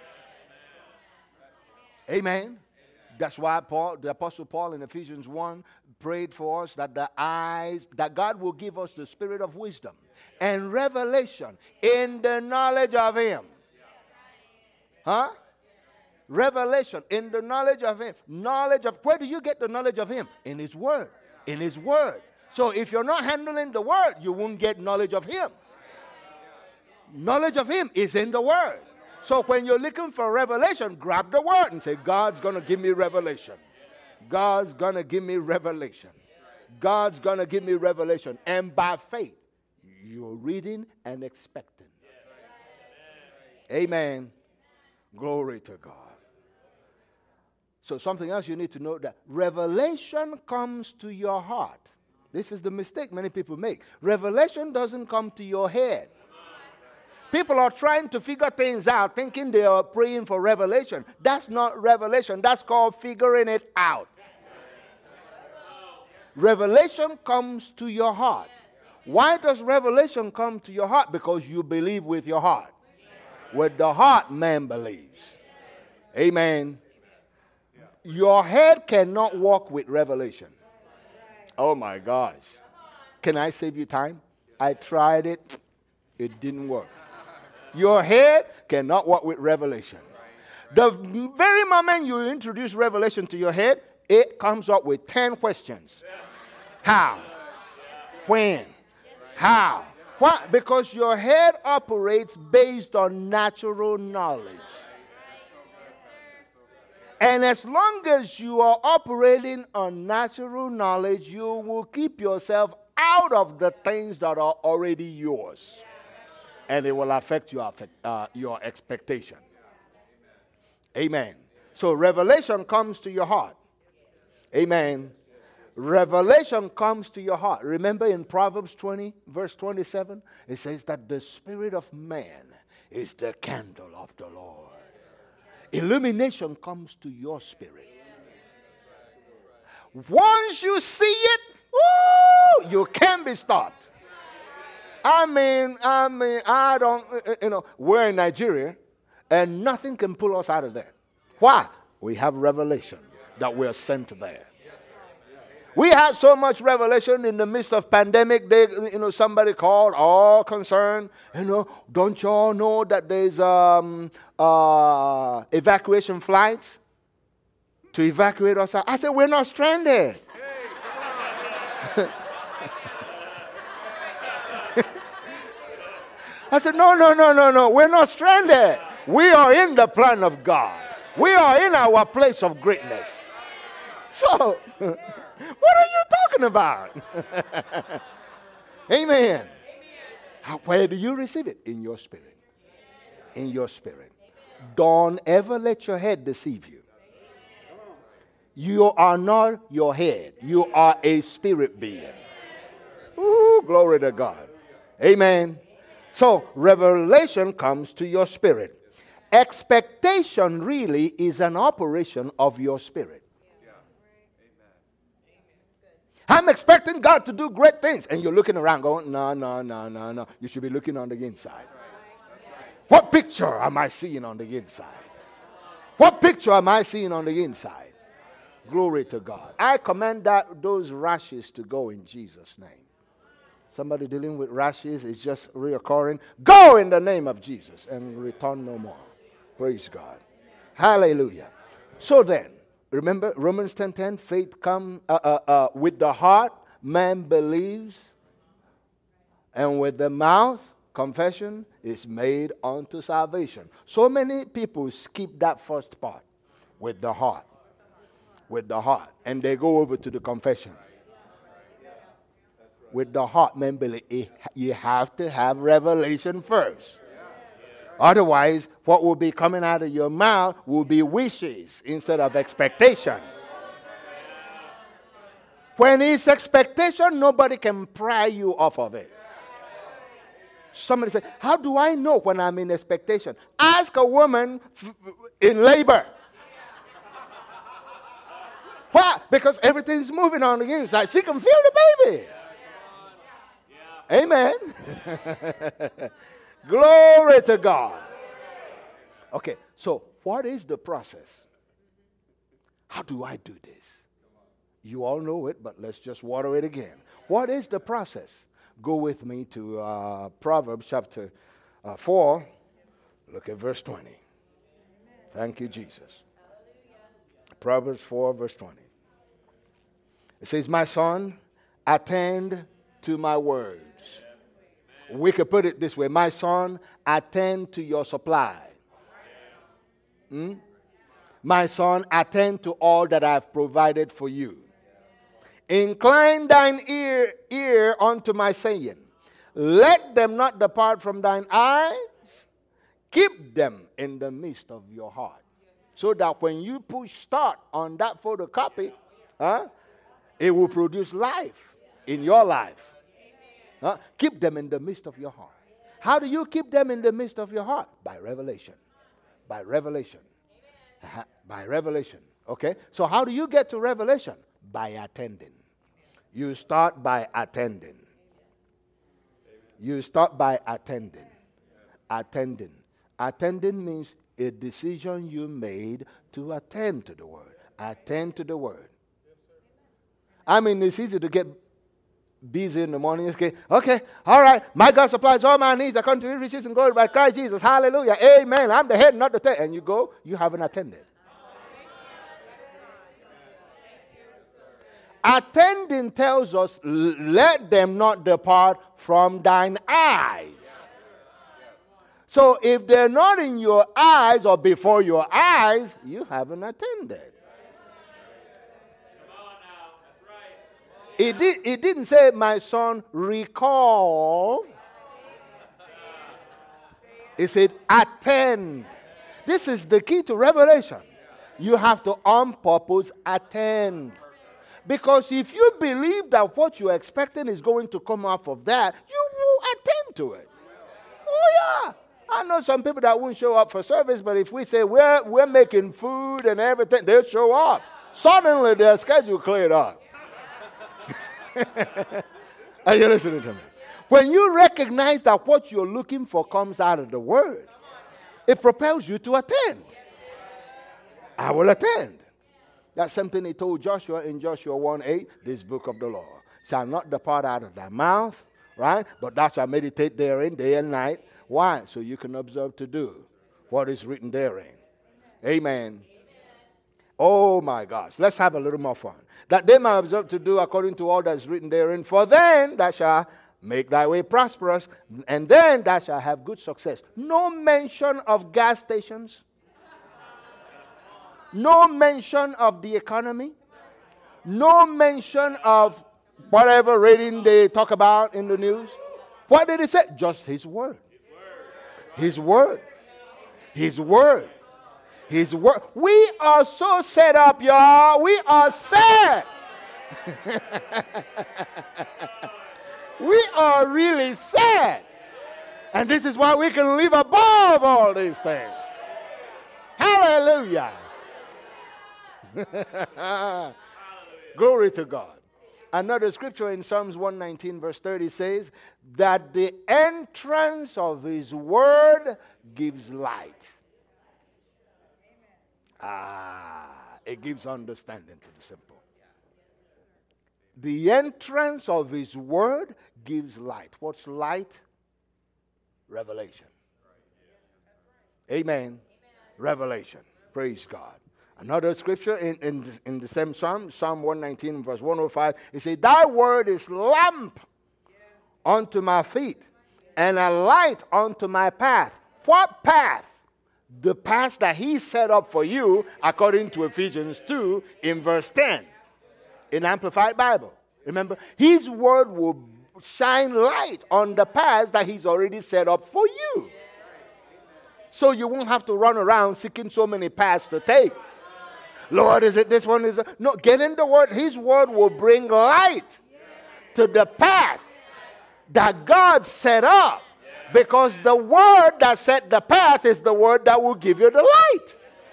Amen. That's why the Apostle Paul in Ephesians 1 prayed for us that that God will give us the spirit of wisdom and revelation in the knowledge of Him. Huh? Revelation in the knowledge of Him. Where do you get the knowledge of Him? In His Word. In His Word. So if you're not handling the Word, you won't get knowledge of Him. Knowledge of Him is in the Word. So when you're looking for revelation, grab the word and say, God's going to give me revelation. God's going to give me revelation. God's going to give me revelation. And by faith, you're reading and expecting. Amen. Glory to God. So something else you need to know, that revelation comes to your heart. This is the mistake many people make. Revelation doesn't come to your head. People are trying to figure things out, thinking they are praying for revelation. That's not revelation. That's called figuring it out. Revelation comes to your heart. Why does revelation come to your heart? Because you believe with your heart. With the heart, man believes. Amen. Your head cannot walk with revelation. Oh my gosh. Can I save you time? I tried it. It didn't work. Your head cannot walk with revelation. The very moment you introduce revelation to your head, it comes up with 10 questions. How? When? How? Why? Because your head operates based on natural knowledge. And as long as you are operating on natural knowledge, you will keep yourself out of the things that are already yours. And it will affect your expectation. Amen. So revelation comes to your heart. Amen. Revelation comes to your heart. Remember in Proverbs 20, verse 27, it says that the spirit of man is the candle of the Lord. Illumination comes to your spirit. Once you see it, you can be stopped. I don't, we're in Nigeria, and nothing can pull us out of there. Why? We have revelation that we're sent there. We had so much revelation in the midst of pandemic. Somebody called, all concerned. Don't y'all know that there's evacuation flights to evacuate us out? I said, we're not stranded. I said, no, we're not stranded. We are in the plan of God. We are in our place of greatness. So, what are you talking about? Amen. Where do you receive it? In your spirit. In your spirit. Don't ever let your head deceive you. You are not your head. You are a spirit being. Ooh, glory to God. Amen. So, revelation comes to your spirit. Expectation really is an operation of your spirit. I'm expecting God to do great things. And you're looking around going, no. You should be looking on the inside. What picture am I seeing on the inside? What picture am I seeing on the inside? Glory to God. I command those rashes to go in Jesus' name. Somebody dealing with rashes is just reoccurring. Go in the name of Jesus and return no more. Praise God. Hallelujah. So then, remember Romans 10:10, faith comes with the heart, man believes, and with the mouth, confession is made unto salvation. So many people skip that first part, with the heart. With the heart. And they go over to the confession. With the heart, man believe. You have to have revelation first. Otherwise, what will be coming out of your mouth will be wishes instead of expectation. When it's expectation, nobody can pry you off of it. Somebody say, how do I know when I'm in expectation? Ask a woman in labor. Why? Because everything's moving on the inside. She can feel the baby. Amen. Glory to God. Okay, so what is the process? How do I do this? You all know it, but let's just water it again. What is the process? Go with me to Proverbs chapter 4. Look at verse 20. Thank you, Jesus. Proverbs 4, verse 20. It says, my son, attend to my words. We could put it this way. My son, attend to your supply. My son, attend to all that I've provided for you. Incline thine ear unto my saying. Let them not depart from thine eyes. Keep them in the midst of your heart. So that when you push start on that photocopy, it will produce life in your life. Keep them in the midst of your heart. How do you keep them in the midst of your heart? By revelation. By revelation. By revelation. Okay? So how do you get to revelation? By attending. You start by attending. You start by attending. Attending. Attending means a decision you made to attend to the word. Attend to the word. I mean, it's easy to get busy in the morning. Okay, all right. My God supplies all my needs according to his riches and glory by Christ Jesus. Hallelujah. Amen. I'm the head, not the tail. And you go, you haven't attended. Attending tells us, let them not depart from thine eyes. So if they're not in your eyes or before your eyes, you haven't attended. It didn't say, my son, recall. It said, attend. This is the key to revelation. You have to on purpose attend. Because if you believe that what you're expecting is going to come off of that, you will attend to it. Oh, yeah. I know some people that won't show up for service, but if we say we're making food and everything, they'll show up. Suddenly their schedule cleared up. Are you listening to me? When you recognize that what you're looking for comes out of the word, it propels you to attend. I will attend. That's something he told Joshua in Joshua 1:8, this book of the law shall not depart out of thy mouth, right? But thou shalt meditate therein day and night. Why? So you can observe to do what is written therein. Amen. Oh my gosh. Let's have a little more fun. That they might observe to do according to all that is written therein. For then thou shalt make thy way prosperous, and then thou shalt have good success. No mention of gas stations. No mention of the economy. No mention of whatever rating they talk about in the news. What did it say? Just His word. His word. His word. His word. We are so set up, y'all. We are set. We are really set. And this is why we can live above all these things. Hallelujah. Glory to God. Another scripture in Psalms 119 verse 30 says that the entrance of His word gives light. It gives understanding to the simple. The entrance of His word gives light. What's light? Revelation. Amen. Revelation. Praise God. Another scripture in the same Psalm, Psalm 119, verse 105, it says, Thy word is lamp unto my feet and a light unto my path. What path? The path that He set up for you, according to Ephesians 2, in verse 10, in Amplified Bible. Remember, His word will shine light on the path that He's already set up for you. So you won't have to run around seeking so many paths to take. Lord, is it this one? Is it? No, get in the word. His word will bring light to the path that God set up. Because the word that set the path is the word that will give you the light.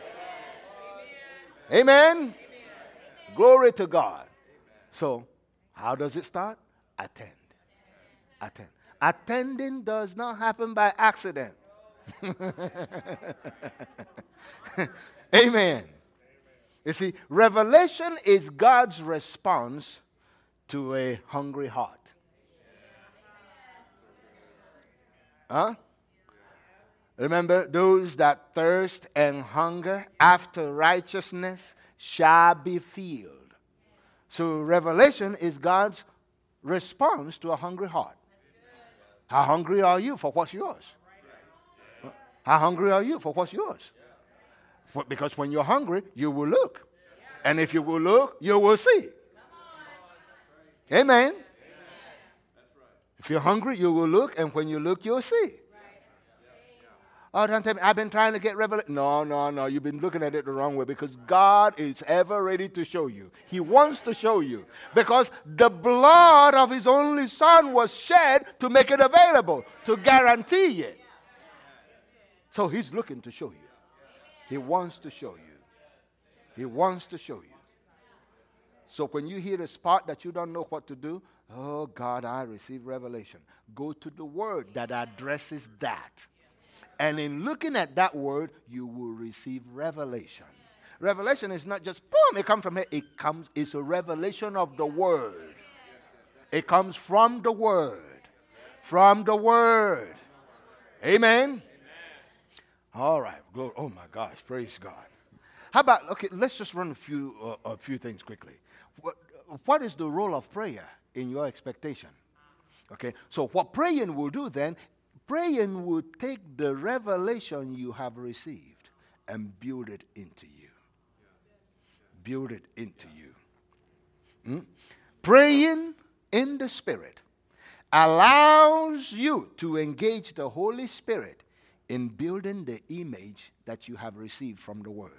Amen. Glory to God. So, how does it start? Attend. Attend. Attending does not happen by accident. Amen. You see, revelation is God's response to a hungry heart. Huh? Remember, those that thirst and hunger after righteousness shall be filled. So revelation is God's response to a hungry heart. How hungry are you for what's yours? How hungry are you for what's yours? Because when you're hungry, you will look. And if you will look, you will see. Amen. If you're hungry, you will look. And when you look, you'll see. Oh, don't tell me, I've been trying to get revelation. No. You've been looking at it the wrong way, because God is ever ready to show you. He wants to show you. Because the blood of His only Son was shed to make it available, to guarantee it. So He's looking to show you. He wants to show you. He wants to show you. So when you hear a spot that you don't know what to do, oh God, I receive revelation. Go to the word that addresses that. And in looking at that word, you will receive revelation. Revelation is not just, boom, it comes from here. It's a revelation of the word. It comes from the word. From the word. Amen. All right. Glory. Oh my gosh. Praise God. How about, okay, let's just run a few things quickly. What is the role of prayer in your expectation? Okay. So what praying will do then, praying will take the revelation you have received and build it into you. Build it into you. Praying in the Spirit allows you to engage the Holy Spirit in building the image that you have received from the Word.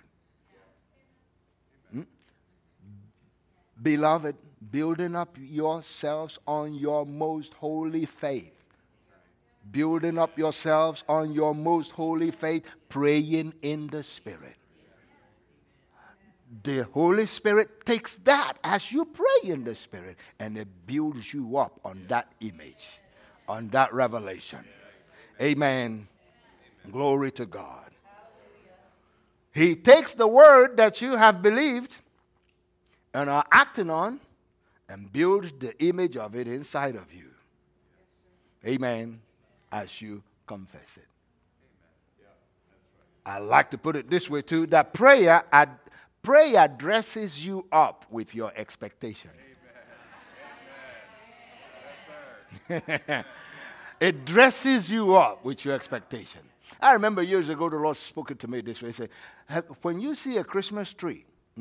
Beloved, building up yourselves on your most holy faith. Building up yourselves on your most holy faith, praying in the Spirit. The Holy Spirit takes that as you pray in the Spirit, and it builds you up on that image, on that revelation. Amen. Glory to God. He takes the word that you have believed and are acting on and builds the image of it inside of you. Amen. As you confess it. I like to put it this way too, that prayer dresses you up with your expectation. It dresses you up with your expectation. I remember years ago the Lord spoke it to me this way. He said, when you see a Christmas tree,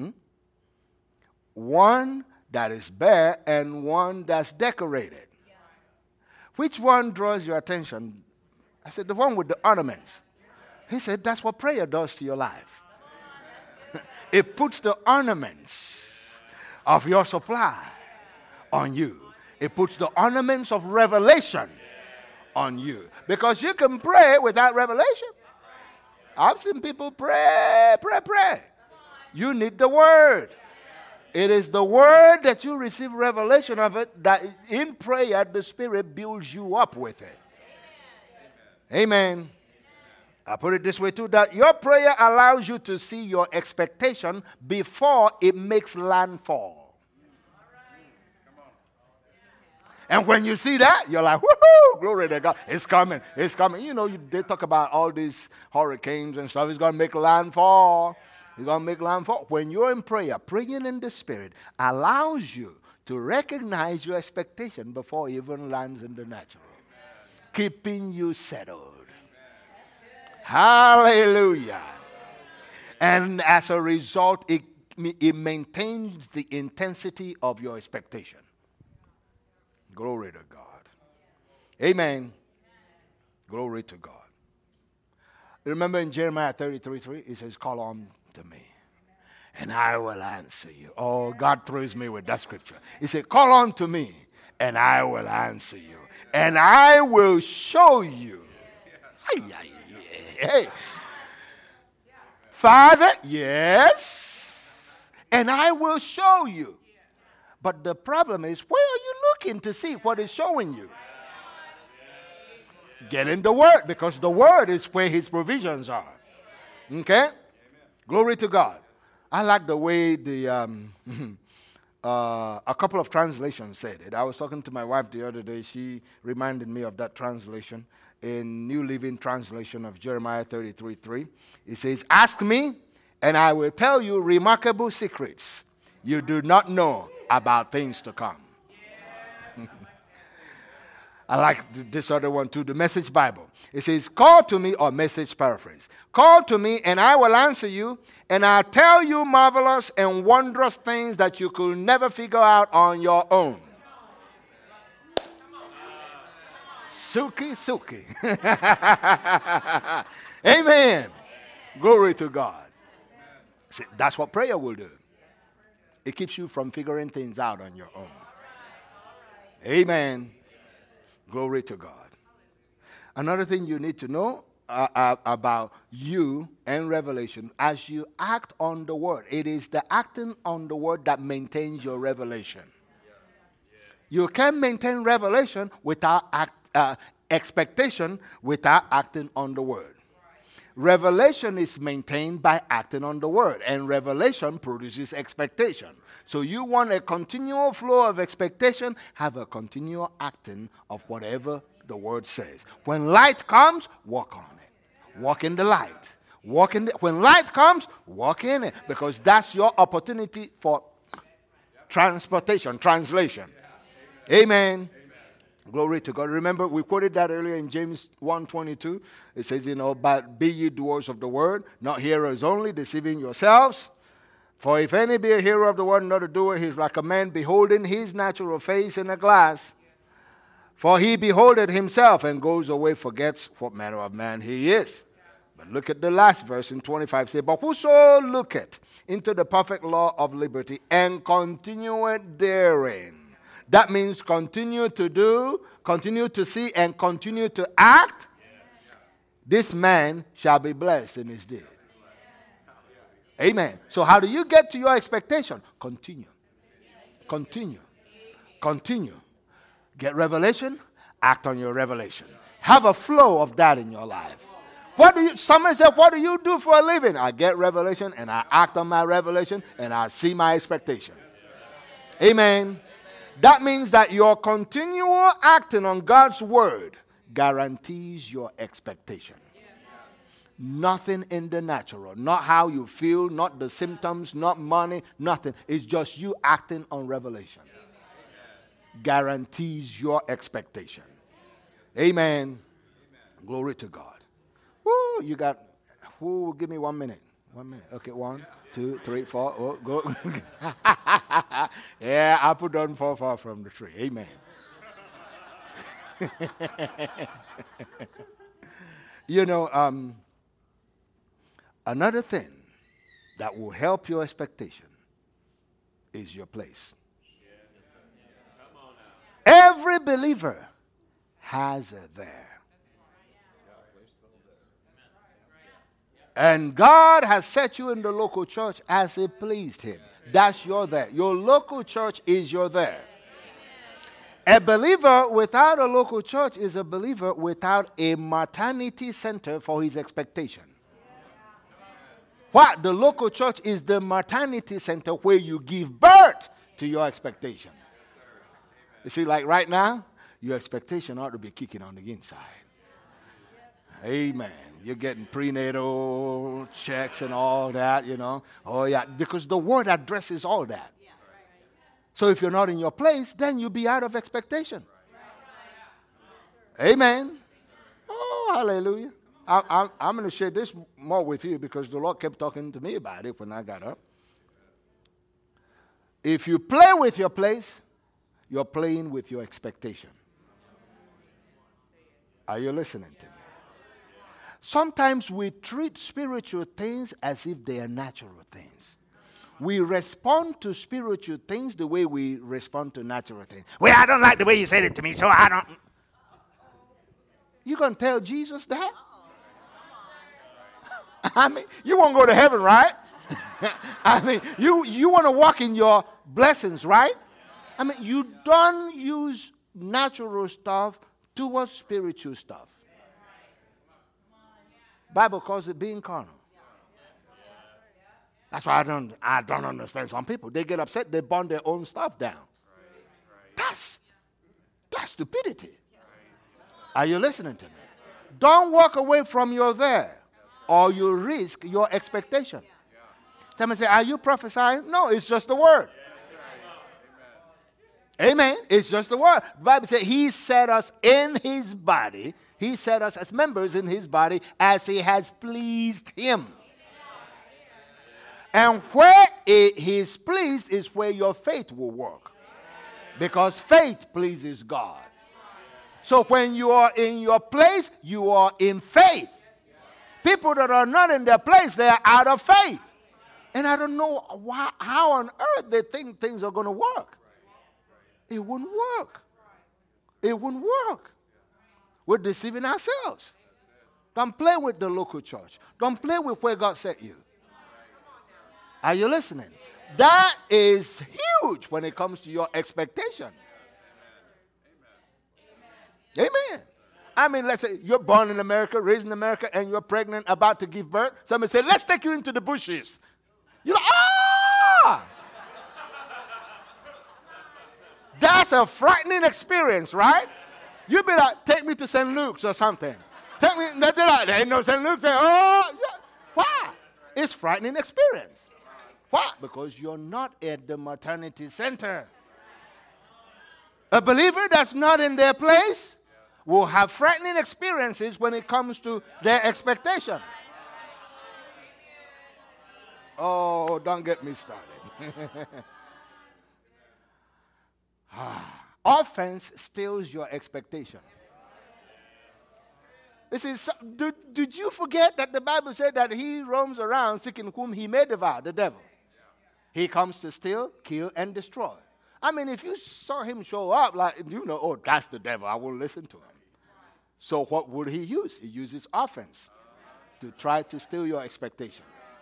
one that is bare and one that's decorated, which one draws your attention? I said, the one with the ornaments. He said, that's what prayer does to your life. It puts the ornaments of your supply on you. It puts the ornaments of revelation on you. Because you can pray without revelation. I've seen people pray. You need the word. It is the word that you receive revelation of it, that in prayer the Spirit builds you up with it. Amen. I put it this way too, that your prayer allows you to see your expectation before it makes landfall. And when you see that, you're like, woohoo, glory to God. It's coming. It's coming. You know, they talk about all these hurricanes and stuff. It's going to make landfall. It's going to make landfall. When you're in prayer, praying in the Spirit allows you to recognize your expectation before it even lands in the natural. Keeping you settled. Hallelujah. And as a result, it maintains the intensity of your expectation. Glory to God. Amen. Glory to God. Remember in Jeremiah 33:3, it says, call on to me, and I will answer you. Oh, God throws me with that scripture. He said, call on to me, and I will answer you, and I will show you. Hey. Father, yes, and I will show you. But the problem is, where are you looking to see what is showing you? Get in the Word, because the Word is where His provisions are. Okay? Glory to God. I like the way a couple of translations said it. I was talking to my wife the other day. She reminded me of that translation in New Living Translation of Jeremiah 33:3. It says, ask me, and I will tell you remarkable secrets you do not know about things to come. I like this other one too, the Message Bible. It says, call to me, or Message paraphrase. Call to me, and I will answer you, and I'll tell you marvelous and wondrous things that you could never figure out on your own. Suki. Amen. Glory to God. See, that's what prayer will do. It keeps you from figuring things out on your own. Amen. Glory to God. Another thing you need to know about you and revelation, as you act on the word, it is the acting on the word that maintains your revelation. You can maintain revelation without expectation, without acting on the word. Revelation is maintained by acting on the word, and revelation produces expectation. So you want a continual flow of expectation, have a continual acting of whatever the word says. When light comes, walk on it. Walk in the light. When light comes, walk in it, because that's your opportunity for translation. Amen. Glory to God. Remember, we quoted that earlier in James 1:22. It says, but be ye doers of the word, not hearers only, deceiving yourselves. For if any be a hearer of the word and not a doer, he is like a man beholding his natural face in a glass. For he beholdeth himself and goes away, forgets what manner of man he is. But look at the last verse in 25. Say, but whoso looketh into the perfect law of liberty and continueth therein. That means continue to do, continue to see, and continue to act. This man shall be blessed in his deed. Amen. So how do you get to your expectation? Continue. Get revelation, act on your revelation. Have a flow of that in your life. Somebody said, what do you do for a living? I get revelation, and I act on my revelation, and I see my expectation. Amen. That means that your continual acting on God's word guarantees your expectation. Nothing in the natural, not how you feel, not the symptoms, not money, nothing. It's just you acting on revelation. Guarantees your expectation. Amen. Glory to God. Woo, you got, give me 1 minute. 1 minute. Okay, 1, 2, 3, 4. Oh, go. Yeah, apple doesn't fall far from the tree. Amen. You know, another thing that will help your expectation is your place. Every believer has a there. And God has set you in the local church as it pleased him. That's your there. Your local church is your there. A believer without a local church is a believer without a maternity center for his expectation. What? The local church is the maternity center where you give birth to your expectation. You see, like right now, your expectation ought to be kicking on the inside. Amen. You're getting prenatal checks and all that, you know. Oh, yeah, because the word addresses all that. So if you're not in your place, then you'll be out of expectation. Amen. Oh, hallelujah. I'm going to share this more with you because the Lord kept talking to me about it when I got up. If you play with your place, you're playing with your expectation. Are you listening to me? Sometimes we treat spiritual things as if they are natural things. We respond to spiritual things the way we respond to natural things. Well, I don't like the way you said it to me, so I don't. You going to tell Jesus that? I mean, you won't go to heaven, right? I mean, you want to walk in your blessings, right? I mean, you don't use natural stuff towards spiritual stuff. Bible calls it being carnal. That's why I don't understand some people. They get upset, they burn their own stuff down. That's stupidity. Are you listening to me? Don't walk away from your there, or you risk your expectation. Somebody say, are you prophesying? No, it's just the word. Amen. It's just the word. The Bible says he set us in his body. He set us as members in his body as he has pleased him. And where he is pleased is where your faith will work. Because faith pleases God. So when you are in your place, you are in faith. People that are not in their place, they are out of faith. And I don't know how on earth they think things are going to work. It wouldn't work. It wouldn't work. We're deceiving ourselves. Don't play with the local church. Don't play with where God set you. Are you listening? That is huge when it comes to your expectation. Amen. I mean, let's say you're born in America, raised in America, and you're pregnant, about to give birth. Somebody say, let's take you into the bushes. You're like, ah! That's a frightening experience, right? You be like, take me to St. Luke's or something. Take me, there ain't no St. Luke's. Oh, yeah. Why? It's a frightening experience. Why? Because you're not at the maternity center. A believer that's not in their place will have frightening experiences when it comes to their expectation. Oh, don't get me started. Offense steals your expectation. This is, did you forget that the Bible said that he roams around seeking whom he may devour, the devil? He comes to steal, kill, and destroy. I mean, if you saw him show up, like, you know, oh, that's the devil, I won't listen to him. So what would he use? He uses offense to try to steal your expectation.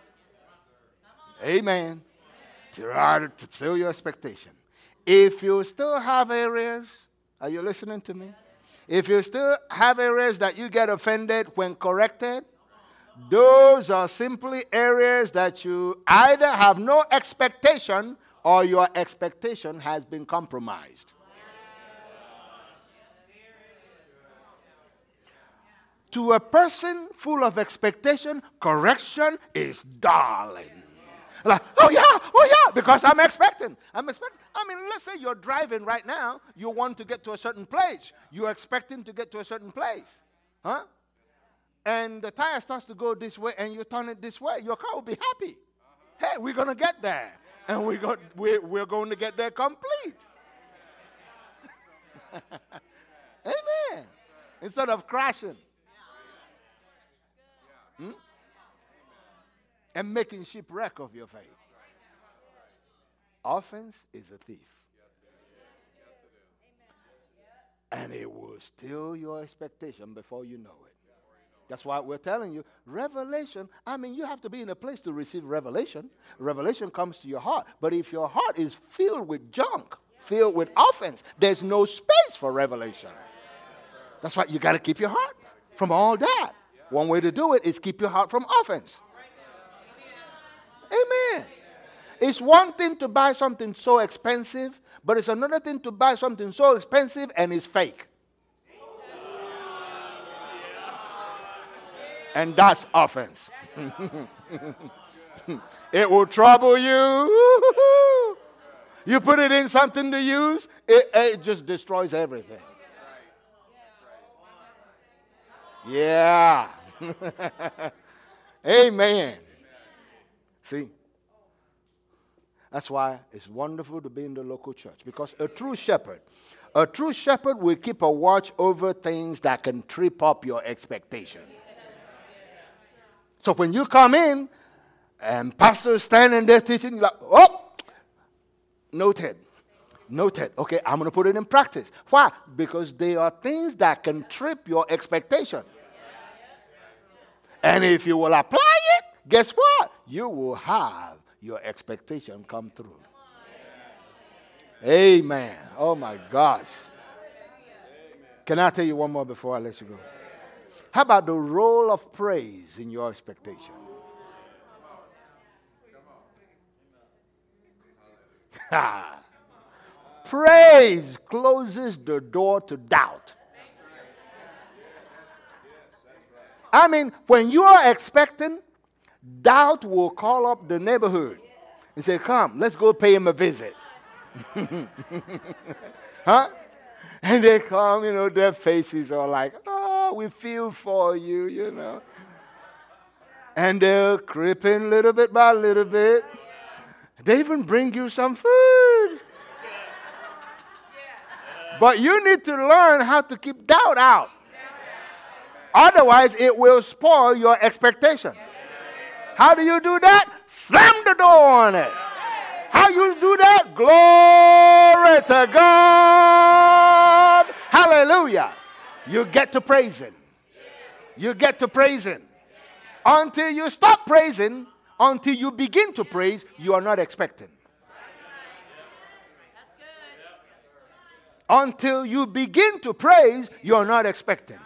Amen. To steal your expectation. If you still have areas, are you listening to me? If you still have areas that you get offended when corrected, those are simply areas that you either have no expectation or your expectation has been compromised. To a person full of expectation, correction is darling. Like, oh yeah, because I'm expecting. I mean, let's say you're driving right now. You want to get to a certain place. You're expecting to get to a certain place. Huh? And the tire starts to go this way and you turn it this way. Your car will be happy. Hey, we're going to get there. And we're going to get there complete. Amen. Instead of crashing. And making shipwreck of your faith. Offense is a thief. And it will steal your expectation before you know it. That's why we're telling you, revelation, I mean, you have to be in a place to receive revelation. Revelation comes to your heart. But if your heart is filled with junk, filled with offense, there's no space for revelation. That's why you got to keep your heart from all that. One way to do it is keep your heart from offense. Amen. It's one thing to buy something so expensive, but it's another thing to buy something so expensive and it's fake. And that's offense. It will trouble you. You put it in something to use, it just destroys everything. Yeah. Amen. See? That's why it's wonderful to be in the local church. Because a true shepherd will keep a watch over things that can trip up your expectation. So when you come in and pastor is standing there teaching, you're like, oh, noted. Okay, I'm going to put it in practice. Why? Because they are things that can trip your expectation. And if you will apply it, guess what? You will have your expectation come through. Amen. Oh my gosh. Can I tell you one more before I let you go? How about the role of praise in your expectation? Praise closes the door to doubt. I mean, when you are expecting, doubt will call up the neighborhood and say, come, let's go pay him a visit. Huh? And they come, their faces are like, oh, we feel for you, And they're creeping little bit by little bit. They even bring you some food. But you need to learn how to keep doubt out. Otherwise, it will spoil your expectation. How do you do that? Slam the door on it. How you do that? Glory to God. Hallelujah. You get to praising. You get to praising. Until you stop praising, until you begin to praise, you are not expecting. Until you begin to praise, you are not expecting.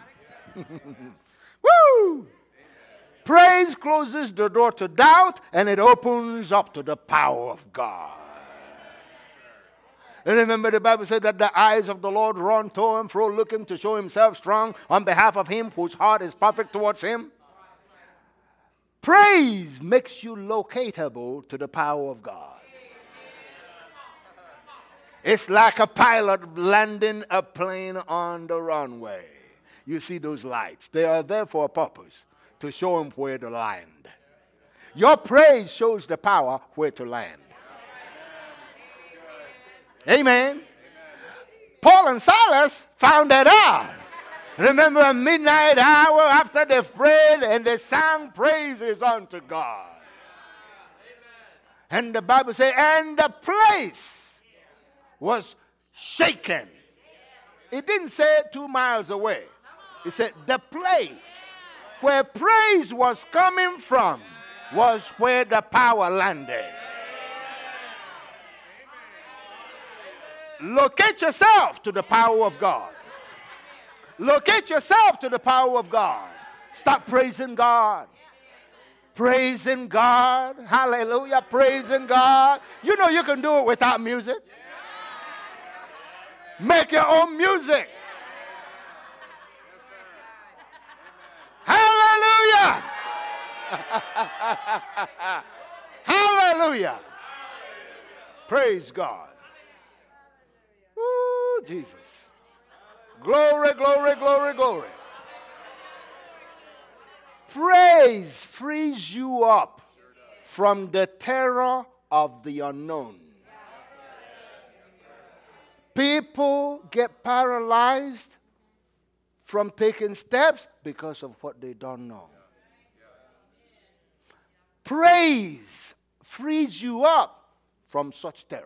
Woo! Praise closes the door to doubt and it opens up to the power of God. And remember the Bible said that the eyes of the Lord run to and fro looking to show himself strong on behalf of him whose heart is perfect towards him. Praise makes you locatable to the power of God. It's like a pilot landing a plane on the runway. You see those lights. They are there for a purpose, to show him where to land. Your praise shows the power where to land. Amen. Paul and Silas found that out. Remember a midnight hour after they prayed and they sang praises unto God. And the Bible says, and the place was shaken. It didn't say 2 miles away. It said the place where praise was coming from was where the power landed. Locate yourself to the power of God. Locate yourself to the power of God. Stop praising God. Praising God. Hallelujah. Praising God. You know you can do it without music. Make your own music. Hallelujah. Hallelujah. Hallelujah. Praise God. Woo, Jesus. Glory, glory, glory, glory. Praise frees you up from the terror of the unknown. People get paralyzed from taking steps because of what they don't know. Praise frees you up from such terror.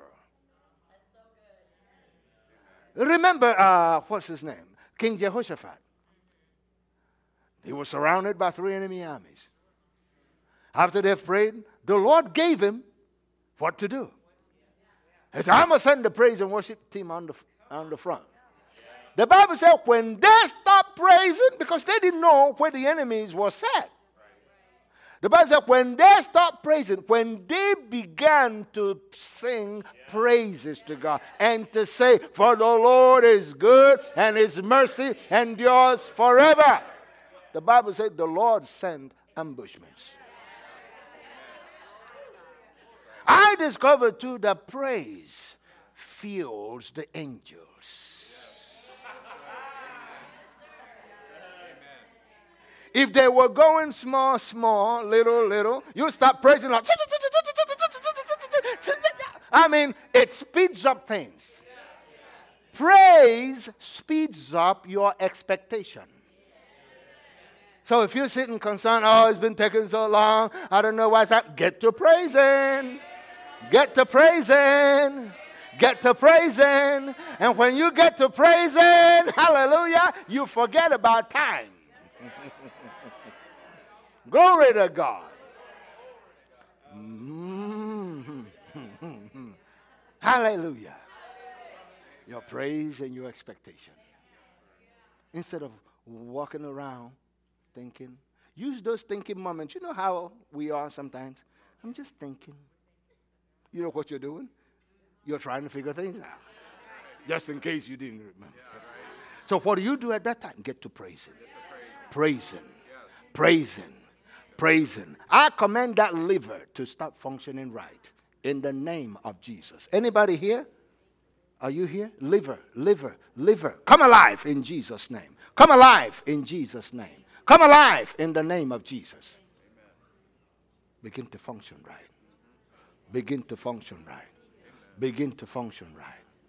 Remember, what's his name? King Jehoshaphat. He was surrounded by 3 enemy armies. After they've prayed, the Lord gave him what to do. He said, I'm going to send the praise and worship team on the front. The Bible said when they stopped praising, because they didn't know where the enemies were set. The Bible said when they stopped praising, when they began to sing praises to God and to say, for the Lord is good and his mercy endures forever. The Bible said the Lord sent ambushments. I discovered too that praise fuels the angels. If they were going small, small, little, little, you start praising like, I mean, it speeds up things. Praise speeds up your expectation. So if you're sitting concerned, oh, it's been taking so long, I don't know why it's happening. Get to praising. Get to praising. Get to praising. And when you get to praising, hallelujah, you forget about time. Glory to God. Hallelujah. Your praise and your expectation. Instead of walking around thinking, use those thinking moments. You know how we are sometimes? I'm just thinking. You know what you're doing? You're trying to figure things out. Just in case you didn't remember. So what do you do at that time? Get to praising. Praising. Praising. Praising. I command that liver to start functioning right in the name of Jesus. Anybody here? Are you here? Liver, liver, liver. Come alive in Jesus' name. Come alive in Jesus' name. Come alive in the name of Jesus. Begin to function right. Begin to function right. Begin to function right.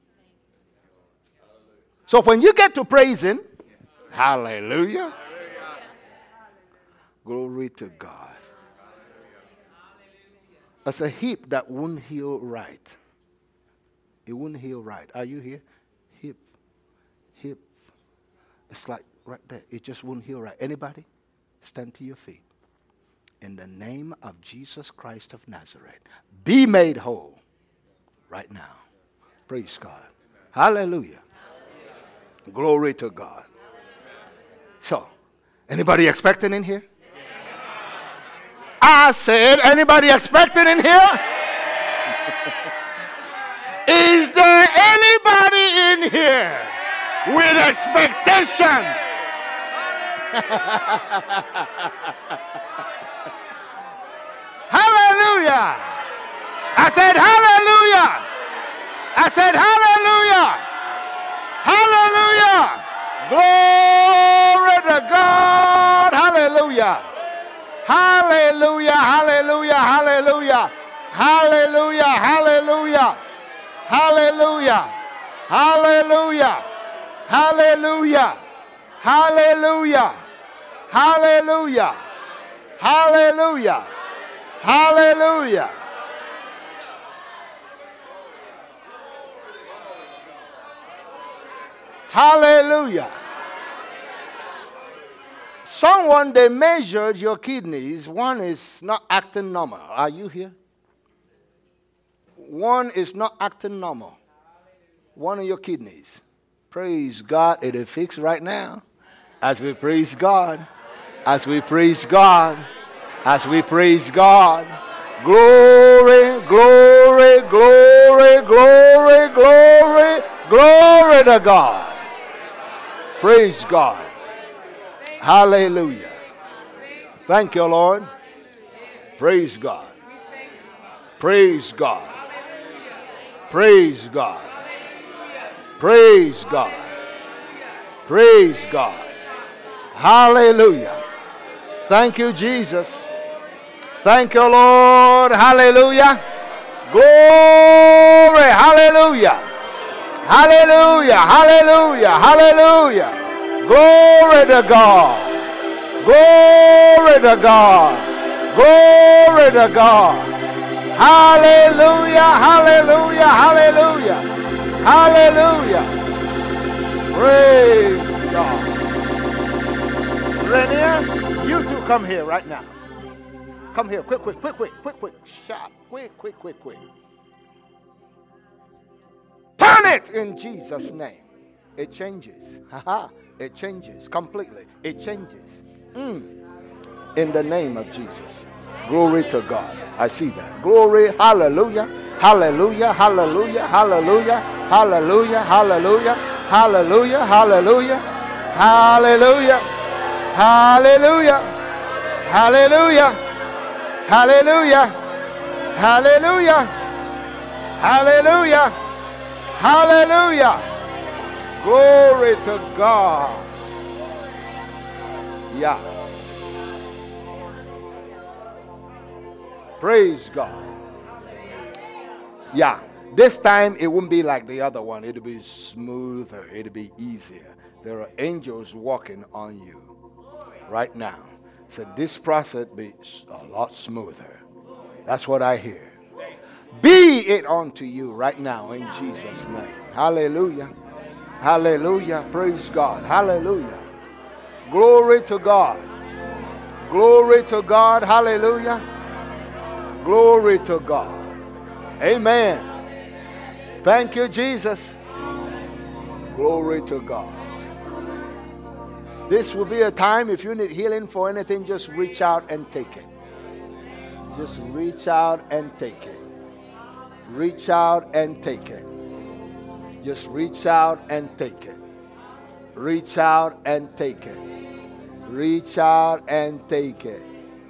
So when you get to praising, hallelujah. Glory to God. As a hip that won't heal right. It won't heal right. Are you here? Hip. Hip. It's like right there. It just won't heal right. Anybody? Stand to your feet. In the name of Jesus Christ of Nazareth, be made whole right now. Praise God. Hallelujah. Glory to God. So, anybody expecting in here? I said, anybody expecting in here? Is there anybody in here with expectation? Hallelujah. I said, hallelujah. I said, hallelujah. Hallelujah. Glory to God. Hallelujah. Hallelujah. Hallelujah. Hallelujah. Hallelujah. Hallelujah. Hallelujah. Hallelujah. Hallelujah. Hallelujah. Hallelujah. Hallelujah. Hallelujah. Hallelujah. Someone, they measured your kidneys. One is not acting normal. Are you here? One is not acting normal. One of your kidneys. Praise God. It is fixed right now. As we praise God. As we praise God. As we praise God. Glory, glory, glory, glory, glory, glory to God. Praise God. Hallelujah. Thank you, Lord. Praise God. Praise God. Praise God. Praise God. Praise God. Hallelujah. Thank you, Jesus. Thank you, Lord. Hallelujah. Glory. Hallelujah. Hallelujah. Hallelujah. Hallelujah. Glory to God. Glory to God. Glory to God. Hallelujah. Hallelujah. Hallelujah. Hallelujah. Praise God. Rainier, you two come here right now. Come here, quick. Sharp, quick. Turn it in Jesus' name. It changes. It changes completely. It changes. In the name of Jesus. Glory to God. I see that. Glory. Hallelujah. Hallelujah. Hallelujah. Hallelujah. Hallelujah. Hallelujah. Hallelujah. Hallelujah. Hallelujah. Hallelujah. Hallelujah. Hallelujah. Hallelujah. Hallelujah. Hallelujah. Glory to God. Yeah. Praise God. Yeah. This time it won't be like the other one. It'll be smoother. It'll be easier. There are angels walking on you right now. So this process be a lot smoother. That's what I hear. Be it unto you right now in Jesus' name. Hallelujah. Hallelujah. Praise God. Hallelujah. Glory to God. Glory to God. Hallelujah. Glory to God. Amen. Thank you, Jesus. Glory to God. This will be a time, if you need healing for anything, just reach out and take it. Just reach out and take it. Reach out and take it. Just reach out and take it. Reach out and take it. Reach out and take it.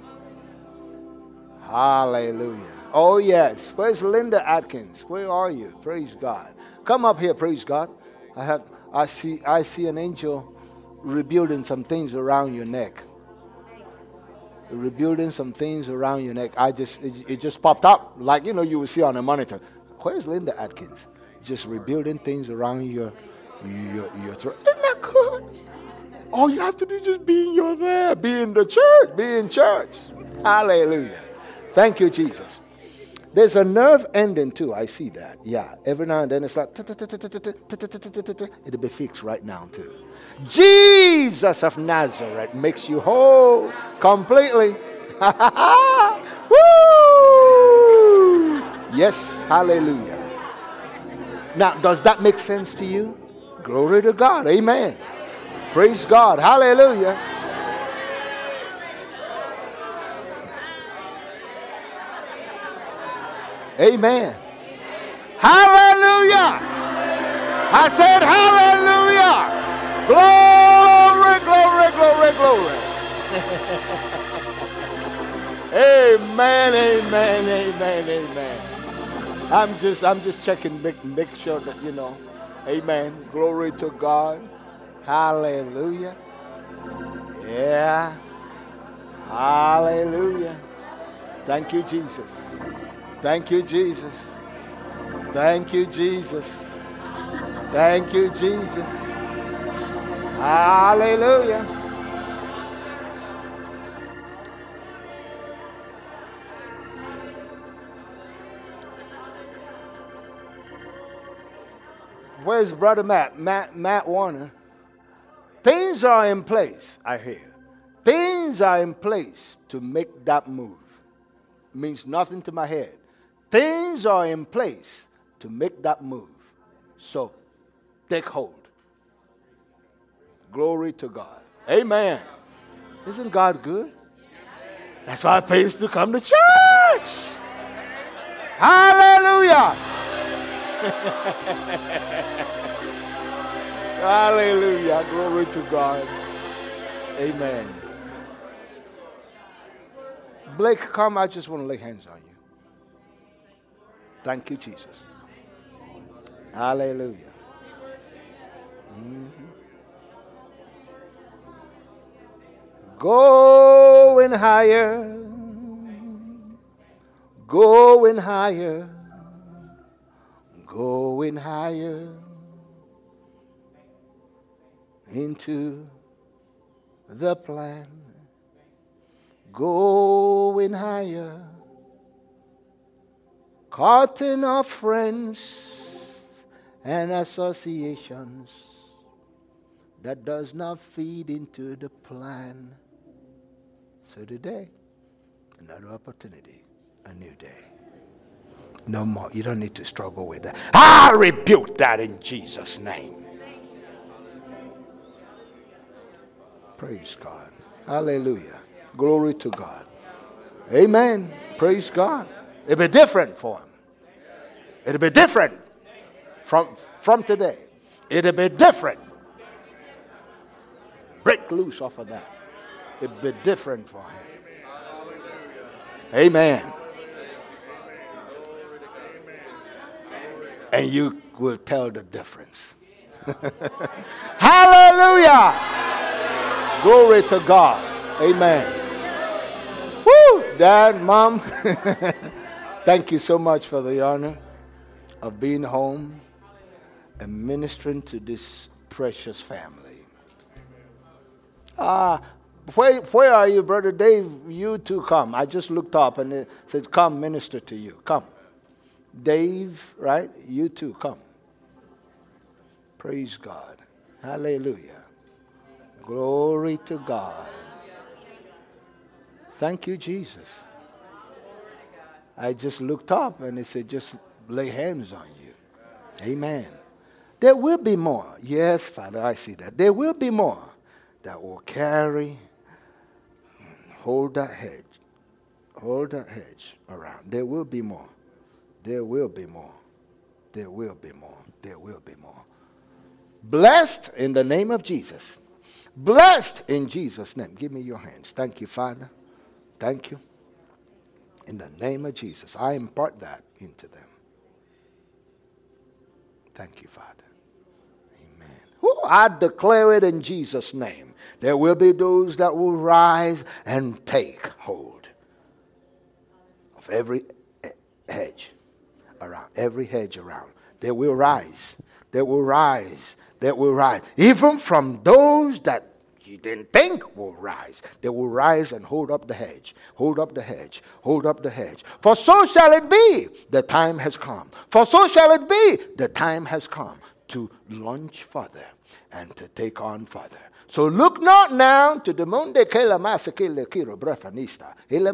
Hallelujah. Oh, yes. Where's Linda Atkins? Where are you? Praise God. Come up here, praise God. I see an angel rebuilding some things around your neck. Rebuilding some things around your neck. It just popped up, like you will see on a monitor. Where's Linda Atkins? Just rebuilding things around your throat. Isn't that good? All you have to do is just be there. Be in the church. Be in church. Hallelujah. Thank you, Jesus. There's a nerve ending too. I see that. Yeah. Every now and then it's like it'll be fixed right now too. Jesus of Nazareth makes you whole completely. Woo! Yes. Hallelujah. Now, does that make sense to you? Glory to God. Amen. Praise God. Hallelujah. Amen. Hallelujah. I said hallelujah. Glory, glory, glory, glory. Amen, amen, amen, amen. I'm just checking, make sure that Amen. Glory to God. Hallelujah. Yeah. Hallelujah. Thank you, Jesus. Thank you, Jesus. Thank you, Jesus. Thank you, Jesus. Hallelujah. Where's Brother Matt? Matt Warner. Things are in place, I hear. Things are in place to make that move. Means nothing to my head. Things are in place to make that move. So, take hold. Glory to God. Amen. Isn't God good? That's why it pays to come to church. Hallelujah. Hallelujah. Glory to God. Amen. Blake, come. I just want to lay hands on you. Thank you, Jesus. Hallelujah. Going higher, going higher, going higher into the plan. Going higher, cutting off friends and associations that does not feed into the plan. So today, another opportunity, a new day. No more. You don't need to struggle with that. I rebuke that in Jesus' name. Praise God. Hallelujah. Glory to God. Amen. Praise God. It'll be different for him. It'll be different from today. It'll be different. Break loose off of that. It'll be different for him. Amen. And you will tell the difference. Hallelujah. Glory to God. Amen. Woo! Dad, Mom, thank you so much for the honor of being home and ministering to this precious family. Where are you, Brother Dave? You too come. I just looked up and it said, come minister to you. Come. Dave, right? You too, come. Praise God. Hallelujah. Glory to God. Thank you, Jesus. I just looked up and it said, just lay hands on you. Amen. There will be more. Yes, Father, I see that. There will be more that will carry, hold that hedge around. There will be more. There will be more. There will be more. There will be more. Blessed in the name of Jesus. Blessed in Jesus' name. Give me your hands. Thank you, Father. Thank you. In the name of Jesus, I impart that into them. Thank you, Father. Amen. I declare it in Jesus' name. There will be those that will rise and take hold of every hedge around. Every hedge around. They will rise. They will rise. They will rise. Even from those that you didn't think will rise. They will rise and hold up the hedge. Hold up the hedge. Hold up the hedge. For so shall it be. The time has come. For so shall it be. The time has come to launch further and to take on further. So look not now to the monde kilo brefanista.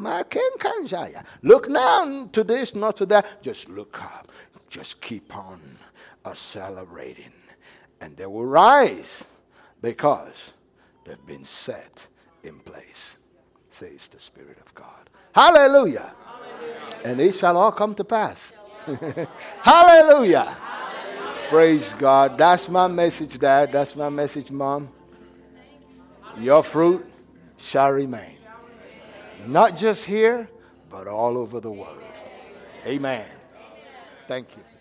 Look now to this, not to that. Just look up. Just keep on accelerating. And they will rise because they've been set in place, says the Spirit of God. Hallelujah. Hallelujah. And they shall all come to pass. Hallelujah. Hallelujah. Praise God. That's my message, Dad. That's my message, Mom. Your fruit shall remain. Not just here, but all over the world. Amen. Thank you.